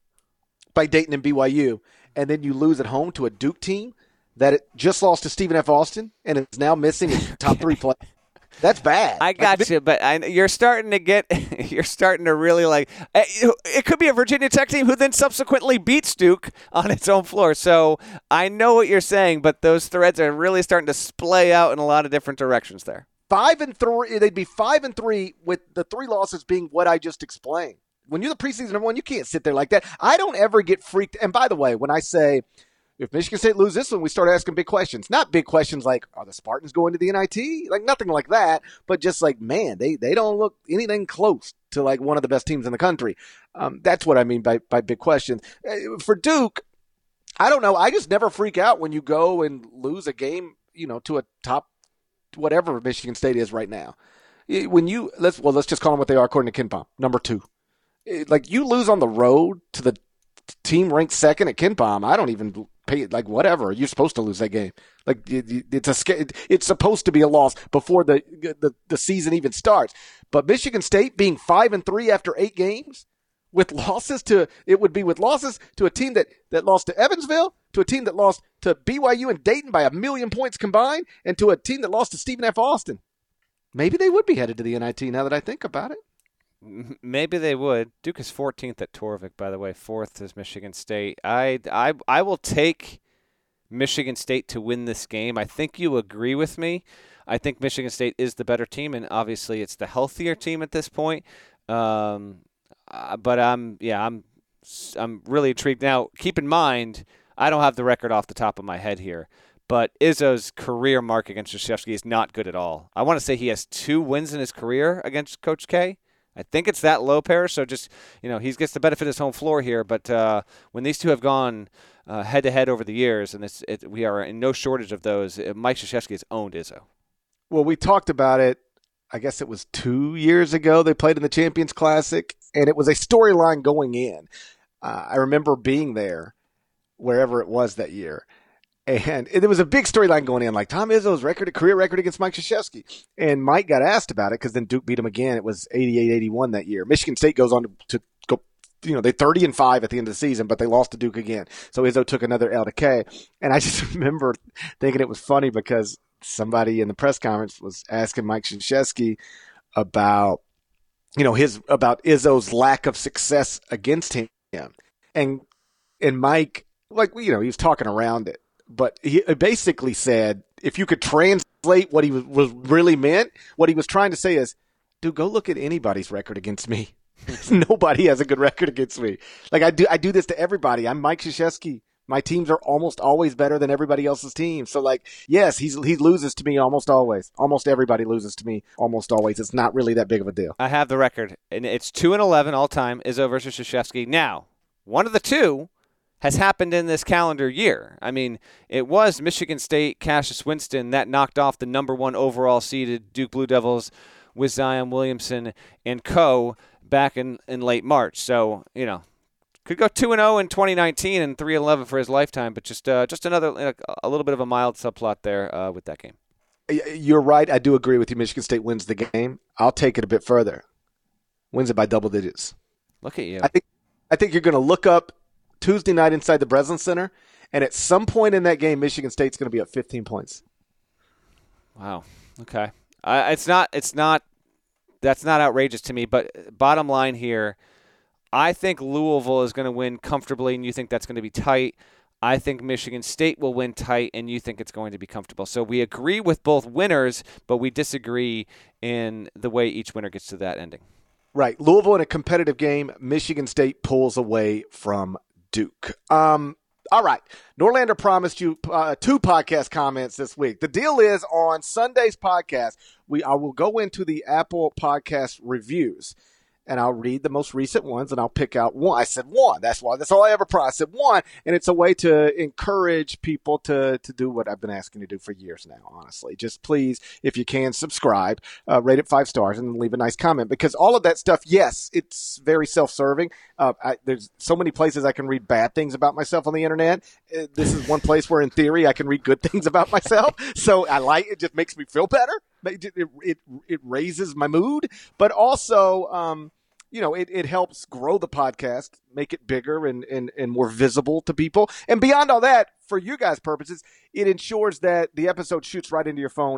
Speaker 1: by Dayton and B Y U. And then you lose at home to a Duke team that it just lost to Stephen F. Austin and is now missing its top three play. That's bad.
Speaker 2: I got
Speaker 1: like,
Speaker 2: you, but I, you're starting to get, you're starting to really like, it could be a Virginia Tech team who then subsequently beats Duke on its own floor. So I know what you're saying, but those threads are really starting to splay out in a lot of different directions there.
Speaker 1: Five and three, they'd be five and three with the three losses being what I just explained. When you're the preseason number one, you can't sit there like that. I don't ever get freaked. And by the way, when I say, if Michigan State lose this one, we start asking big questions. Not big questions like, are the Spartans going to the N I T? Like, nothing like that. But just like, man, they, they don't look anything close to like one of the best teams in the country. Um, that's what I mean by, by big questions. For Duke, I don't know. I just never freak out when you go and lose a game, you know, to a top whatever Michigan State is right now. When you, let's, well, let's just call them what they are according to KenPom, number two. Like, you lose on the road to the team ranked second at KenPom, I don't even pay, like, whatever. You're supposed to lose that game. Like, it's a it's supposed to be a loss before the the, the season even starts. But Michigan State being five and three after eight games with losses to, it would be with losses to a team that, that lost to Evansville, to a team that lost to B Y U and Dayton by a million points combined, and to a team that lost to Stephen F. Austin. Maybe they would be headed to the N I T now that I think about it.
Speaker 2: Maybe they would. Duke is fourteenth at Torvik, by the way. Fourth is Michigan State. I, I, I will take Michigan State to win this game. I think you agree with me. I think Michigan State is the better team, and obviously it's the healthier team at this point. Um, uh, but I'm, yeah, I'm, I'm really intrigued. Now, keep in mind, I don't have the record off the top of my head here, but Izzo's career mark against Krzyzewski is not good at all. I want to say he has two wins in his career against Coach K. I think it's that low, pair. So just, you know, he gets the benefit of his home floor here. But uh, when these two have gone uh, head-to-head over the years, and it's, it, we are in no shortage of those, Mike Krzyzewski has owned Izzo.
Speaker 1: Well, we talked about it, I guess it was two years ago. They played in the Champions Classic, and it was a storyline going in. Uh, I remember being there, wherever it was that year. And there was a big storyline going in, like Tom Izzo's record, career record against Mike Krzyzewski. And Mike got asked about it because then Duke beat him again. It was eighty-eight eighty-one that year. Michigan State goes on to, to go, you know, they thirty and five at the end of the season, but they lost to Duke again. So Izzo took another L to K. And I just remember thinking it was funny because somebody in the press conference was asking Mike Krzyzewski about, you know, his, about Izzo's lack of success against him. And, and Mike, like, you know, he was talking around it. But he basically said, if you could translate what he was, was really meant, what he was trying to say is, dude, go look at anybody's record against me. Nobody has a good record against me. Like, I do I do this to everybody. I'm Mike Krzyzewski. My teams are almost always better than everybody else's team. So, like, yes, he's he loses to me almost always. Almost everybody loses to me almost always. It's not really that big of a deal.
Speaker 2: I have the record, and it's two and eleven all time, Izzo versus Krzyzewski. Now, one of the two has happened in this calendar year. I mean, it was Michigan State, Cassius Winston, that knocked off the number one overall seeded Duke Blue Devils with Zion Williamson and co. back in, in late March. So, you know, could go two and oh in twenty nineteen and three and eleven for his lifetime, but just uh, just another, a little bit of a mild subplot there uh, with that game.
Speaker 1: You're right. I do agree with you. Michigan State wins the game. I'll take it a bit further. Wins it by double digits.
Speaker 2: Look at you.
Speaker 1: I think I think you're going to look up Tuesday night inside the Breslin Center, and at some point in that game, Michigan State's going to be up fifteen points.
Speaker 2: Wow. Okay. Uh, it's not. It's not. That's not outrageous to me. But bottom line here, I think Louisville is going to win comfortably, and you think that's going to be tight. I think Michigan State will win tight, and you think it's going to be comfortable. So we agree with both winners, but we disagree in the way each winner gets to that ending.
Speaker 1: Right. Louisville in a competitive game. Michigan State pulls away from Duke. Um, all right. Norlander promised you uh, two podcast comments this week. The deal is on Sunday's podcast, we I will go into the Apple Podcast reviews. And I'll read the most recent ones, and I'll pick out one. I said one. That's why. That's all I ever promised. I said one, and it's a way to encourage people to to do what I've been asking to do for years now. Honestly, just please, if you can, subscribe, uh, rate it five stars, and leave a nice comment. Because all of that stuff, yes, it's very self-serving. Uh, I, there's so many places I can read bad things about myself on the internet. Uh, this is one place where, in theory, I can read good things about myself. So I like it. Just makes me feel better. It it, it, it raises my mood, but also. Um, You know, it, it helps grow the podcast, make it bigger and, and, and more visible to people. And beyond all that, for you guys' purposes, it ensures that the episode shoots right into your phone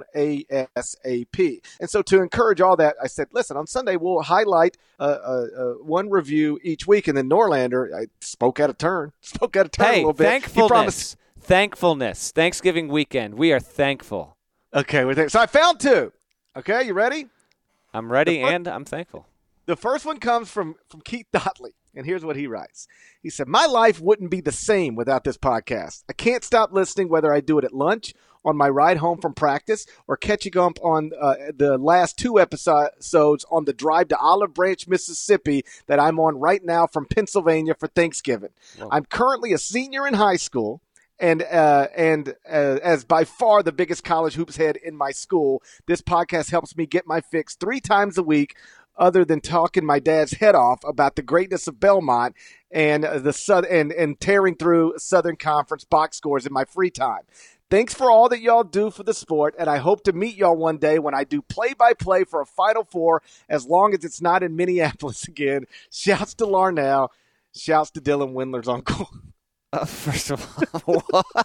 Speaker 1: ASAP. And so to encourage all that, I said, listen, on Sunday, we'll highlight uh, uh, uh, one review each week. And then Norlander, I spoke out of turn, spoke out of turn
Speaker 2: hey,
Speaker 1: a little bit.
Speaker 2: Thankfulness.
Speaker 1: He promised-
Speaker 2: Thankfulness. Thanksgiving weekend. We are thankful.
Speaker 1: Okay, we're there. So I found two. Okay, you ready?
Speaker 2: I'm ready and I'm thankful.
Speaker 1: The first one comes from, from Keith Dotley, and here's what he writes. He said, my life wouldn't be the same without this podcast. I can't stop listening whether I do it at lunch, on my ride home from practice, or catching up on uh, the last two episodes on the drive to Olive Branch, Mississippi that I'm on right now from Pennsylvania for Thanksgiving. Whoa. I'm currently a senior in high school. And uh, and uh, as by far the biggest college hoops head in my school, this podcast helps me get my fix three times a week, other than talking my dad's head off about the greatness of Belmont and uh, the and and tearing through Southern Conference box scores in my free time. Thanks for all that y'all do for the sport, and I hope to meet y'all one day when I do play-by-play for a Final Four, as long as it's not in Minneapolis again. Shouts to Larnell. Shouts to Dylan Windler's uncle.
Speaker 2: Uh, first of all,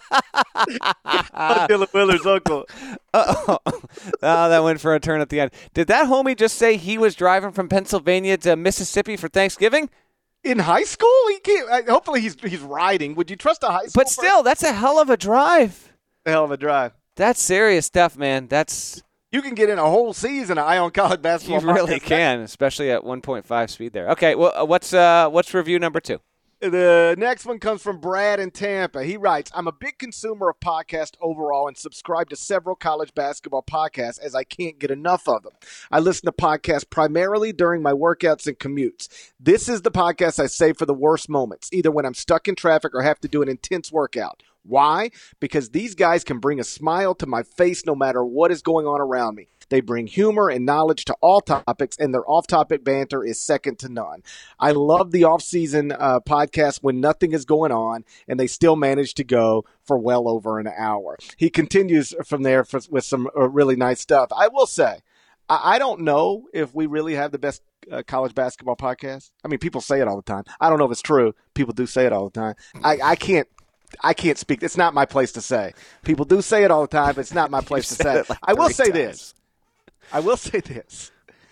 Speaker 1: Dylan Windler's uncle.
Speaker 2: Uh-oh. Oh, that went for a turn at the end. Did that homie just say he was driving from Pennsylvania to Mississippi for Thanksgiving?
Speaker 1: In high school? He can't. Hopefully, he's he's riding. Would you trust a high school?
Speaker 2: But still, person? That's a hell of a drive.
Speaker 1: A hell of a drive.
Speaker 2: That's serious stuff, man. That's
Speaker 1: you can get in a whole season of Ion College basketball.
Speaker 2: You really can, especially at one point five speed there. Okay, well, what's uh, what's review number two?
Speaker 1: The next one comes from Brad in Tampa. He writes, I'm a big consumer of podcasts overall and subscribe to several college basketball podcasts as I can't get enough of them. I listen to podcasts primarily during my workouts and commutes. This is the podcast I save for the worst moments, either when I'm stuck in traffic or have to do an intense workout. Why? Because these guys can bring a smile to my face no matter what is going on around me. They bring humor and knowledge to all topics, and their off-topic banter is second to none. I love the off-season uh, podcast when nothing is going on, and they still manage to go for well over an hour. He continues from there for, with some uh, really nice stuff. I will say, I, I don't know if we really have the best uh, college basketball podcast. I mean, people say it all the time. I don't know if it's true. People do say it all the time. I, I can't. I can't speak. It's not my place to say. People do say it all the time, but it's not my place to say.
Speaker 2: Like
Speaker 1: I will say
Speaker 2: times.
Speaker 1: this. I will say this.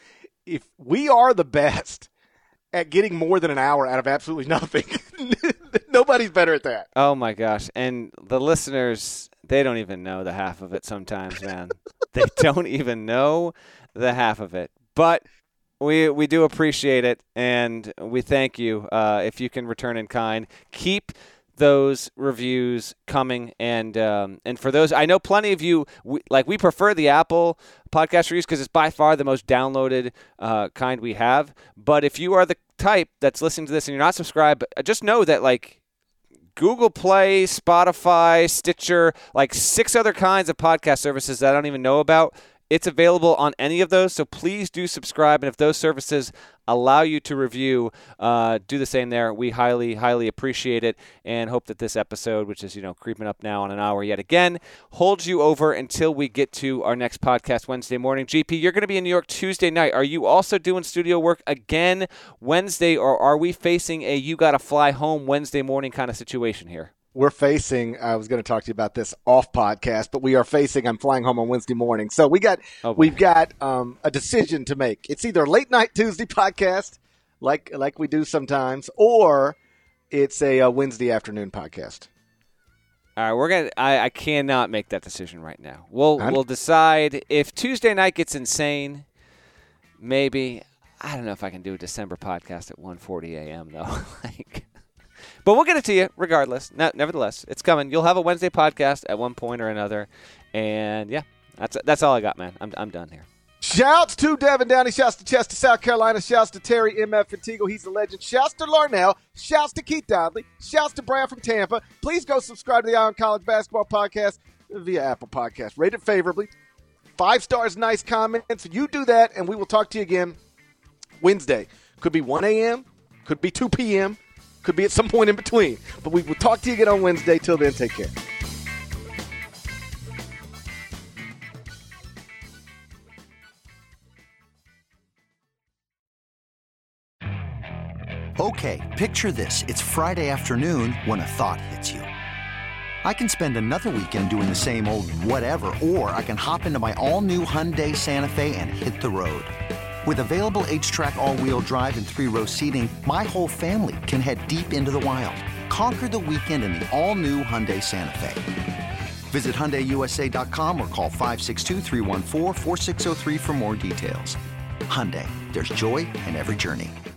Speaker 1: If we are the best at getting more than an hour out of absolutely nothing, nobody's better at that.
Speaker 2: Oh, my gosh. And the listeners, they don't even know the half of it sometimes, man. They don't even know the half of it. But we we do appreciate it, and we thank you uh, if you can return in kind. Keep those reviews coming, and um, and for those, I know plenty of you we, like we prefer the Apple podcast reviews because it's by far the most downloaded uh, kind we have. But if you are the type that's listening to this and you're not subscribed, just know that like Google Play, Spotify, Stitcher, like six other kinds of podcast services that I don't even know about. It's available on any of those, so please do subscribe. And if those services allow you to review, uh, do the same there. We highly, highly appreciate it and hope that this episode, which is, you know, creeping up now on an hour yet again, holds you over until we get to our next podcast Wednesday morning. G P, you're going to be in New York Tuesday night. Are you also doing studio work again Wednesday, or are we facing a you got to fly home Wednesday morning kind of situation here?
Speaker 1: We're facing, I was going to talk to you about this off podcast, but we are facing, I'm flying home on Wednesday morning. So we got, oh, we've got um, a decision to make. It's either a late night Tuesday podcast, like like we do sometimes, or it's a, a Wednesday afternoon podcast.
Speaker 2: All right, we're gonna. I, I cannot make that decision right now. We'll we'll decide if Tuesday night gets insane. Maybe I don't know if I can do a December podcast at one forty a.m. though. like. But we'll get it to you regardless. No, nevertheless, it's coming. You'll have a Wednesday podcast at one point or another. And, yeah, that's that's all I got, man. I'm I'm done here.
Speaker 1: Shouts to Devin Downey. Shouts to Chester, South Carolina. Shouts to Terry M F Fatigo. He's a legend. Shouts to Larnell. Shouts to Keith Dodley. Shouts to Brian from Tampa. Please go subscribe to the Eye on College Basketball Podcast via Apple Podcast. Rate it favorably. Five stars, nice comments. You do that, and we will talk to you again Wednesday. Could be one a.m., could be two p.m., could be at some point in between. But we will talk to you again on Wednesday. Till then, take care.
Speaker 4: Okay, picture this. It's Friday afternoon when a thought hits you. I can spend another weekend doing the same old whatever, or I can hop into my all-new Hyundai Santa Fe and hit the road. With available H-Track all-wheel drive and three-row seating, my whole family can head deep into the wild. Conquer the weekend in the all-new Hyundai Santa Fe. Visit Hyundai U S A dot com or call five six two, three one four, four six zero three for more details. Hyundai, there's joy in every journey.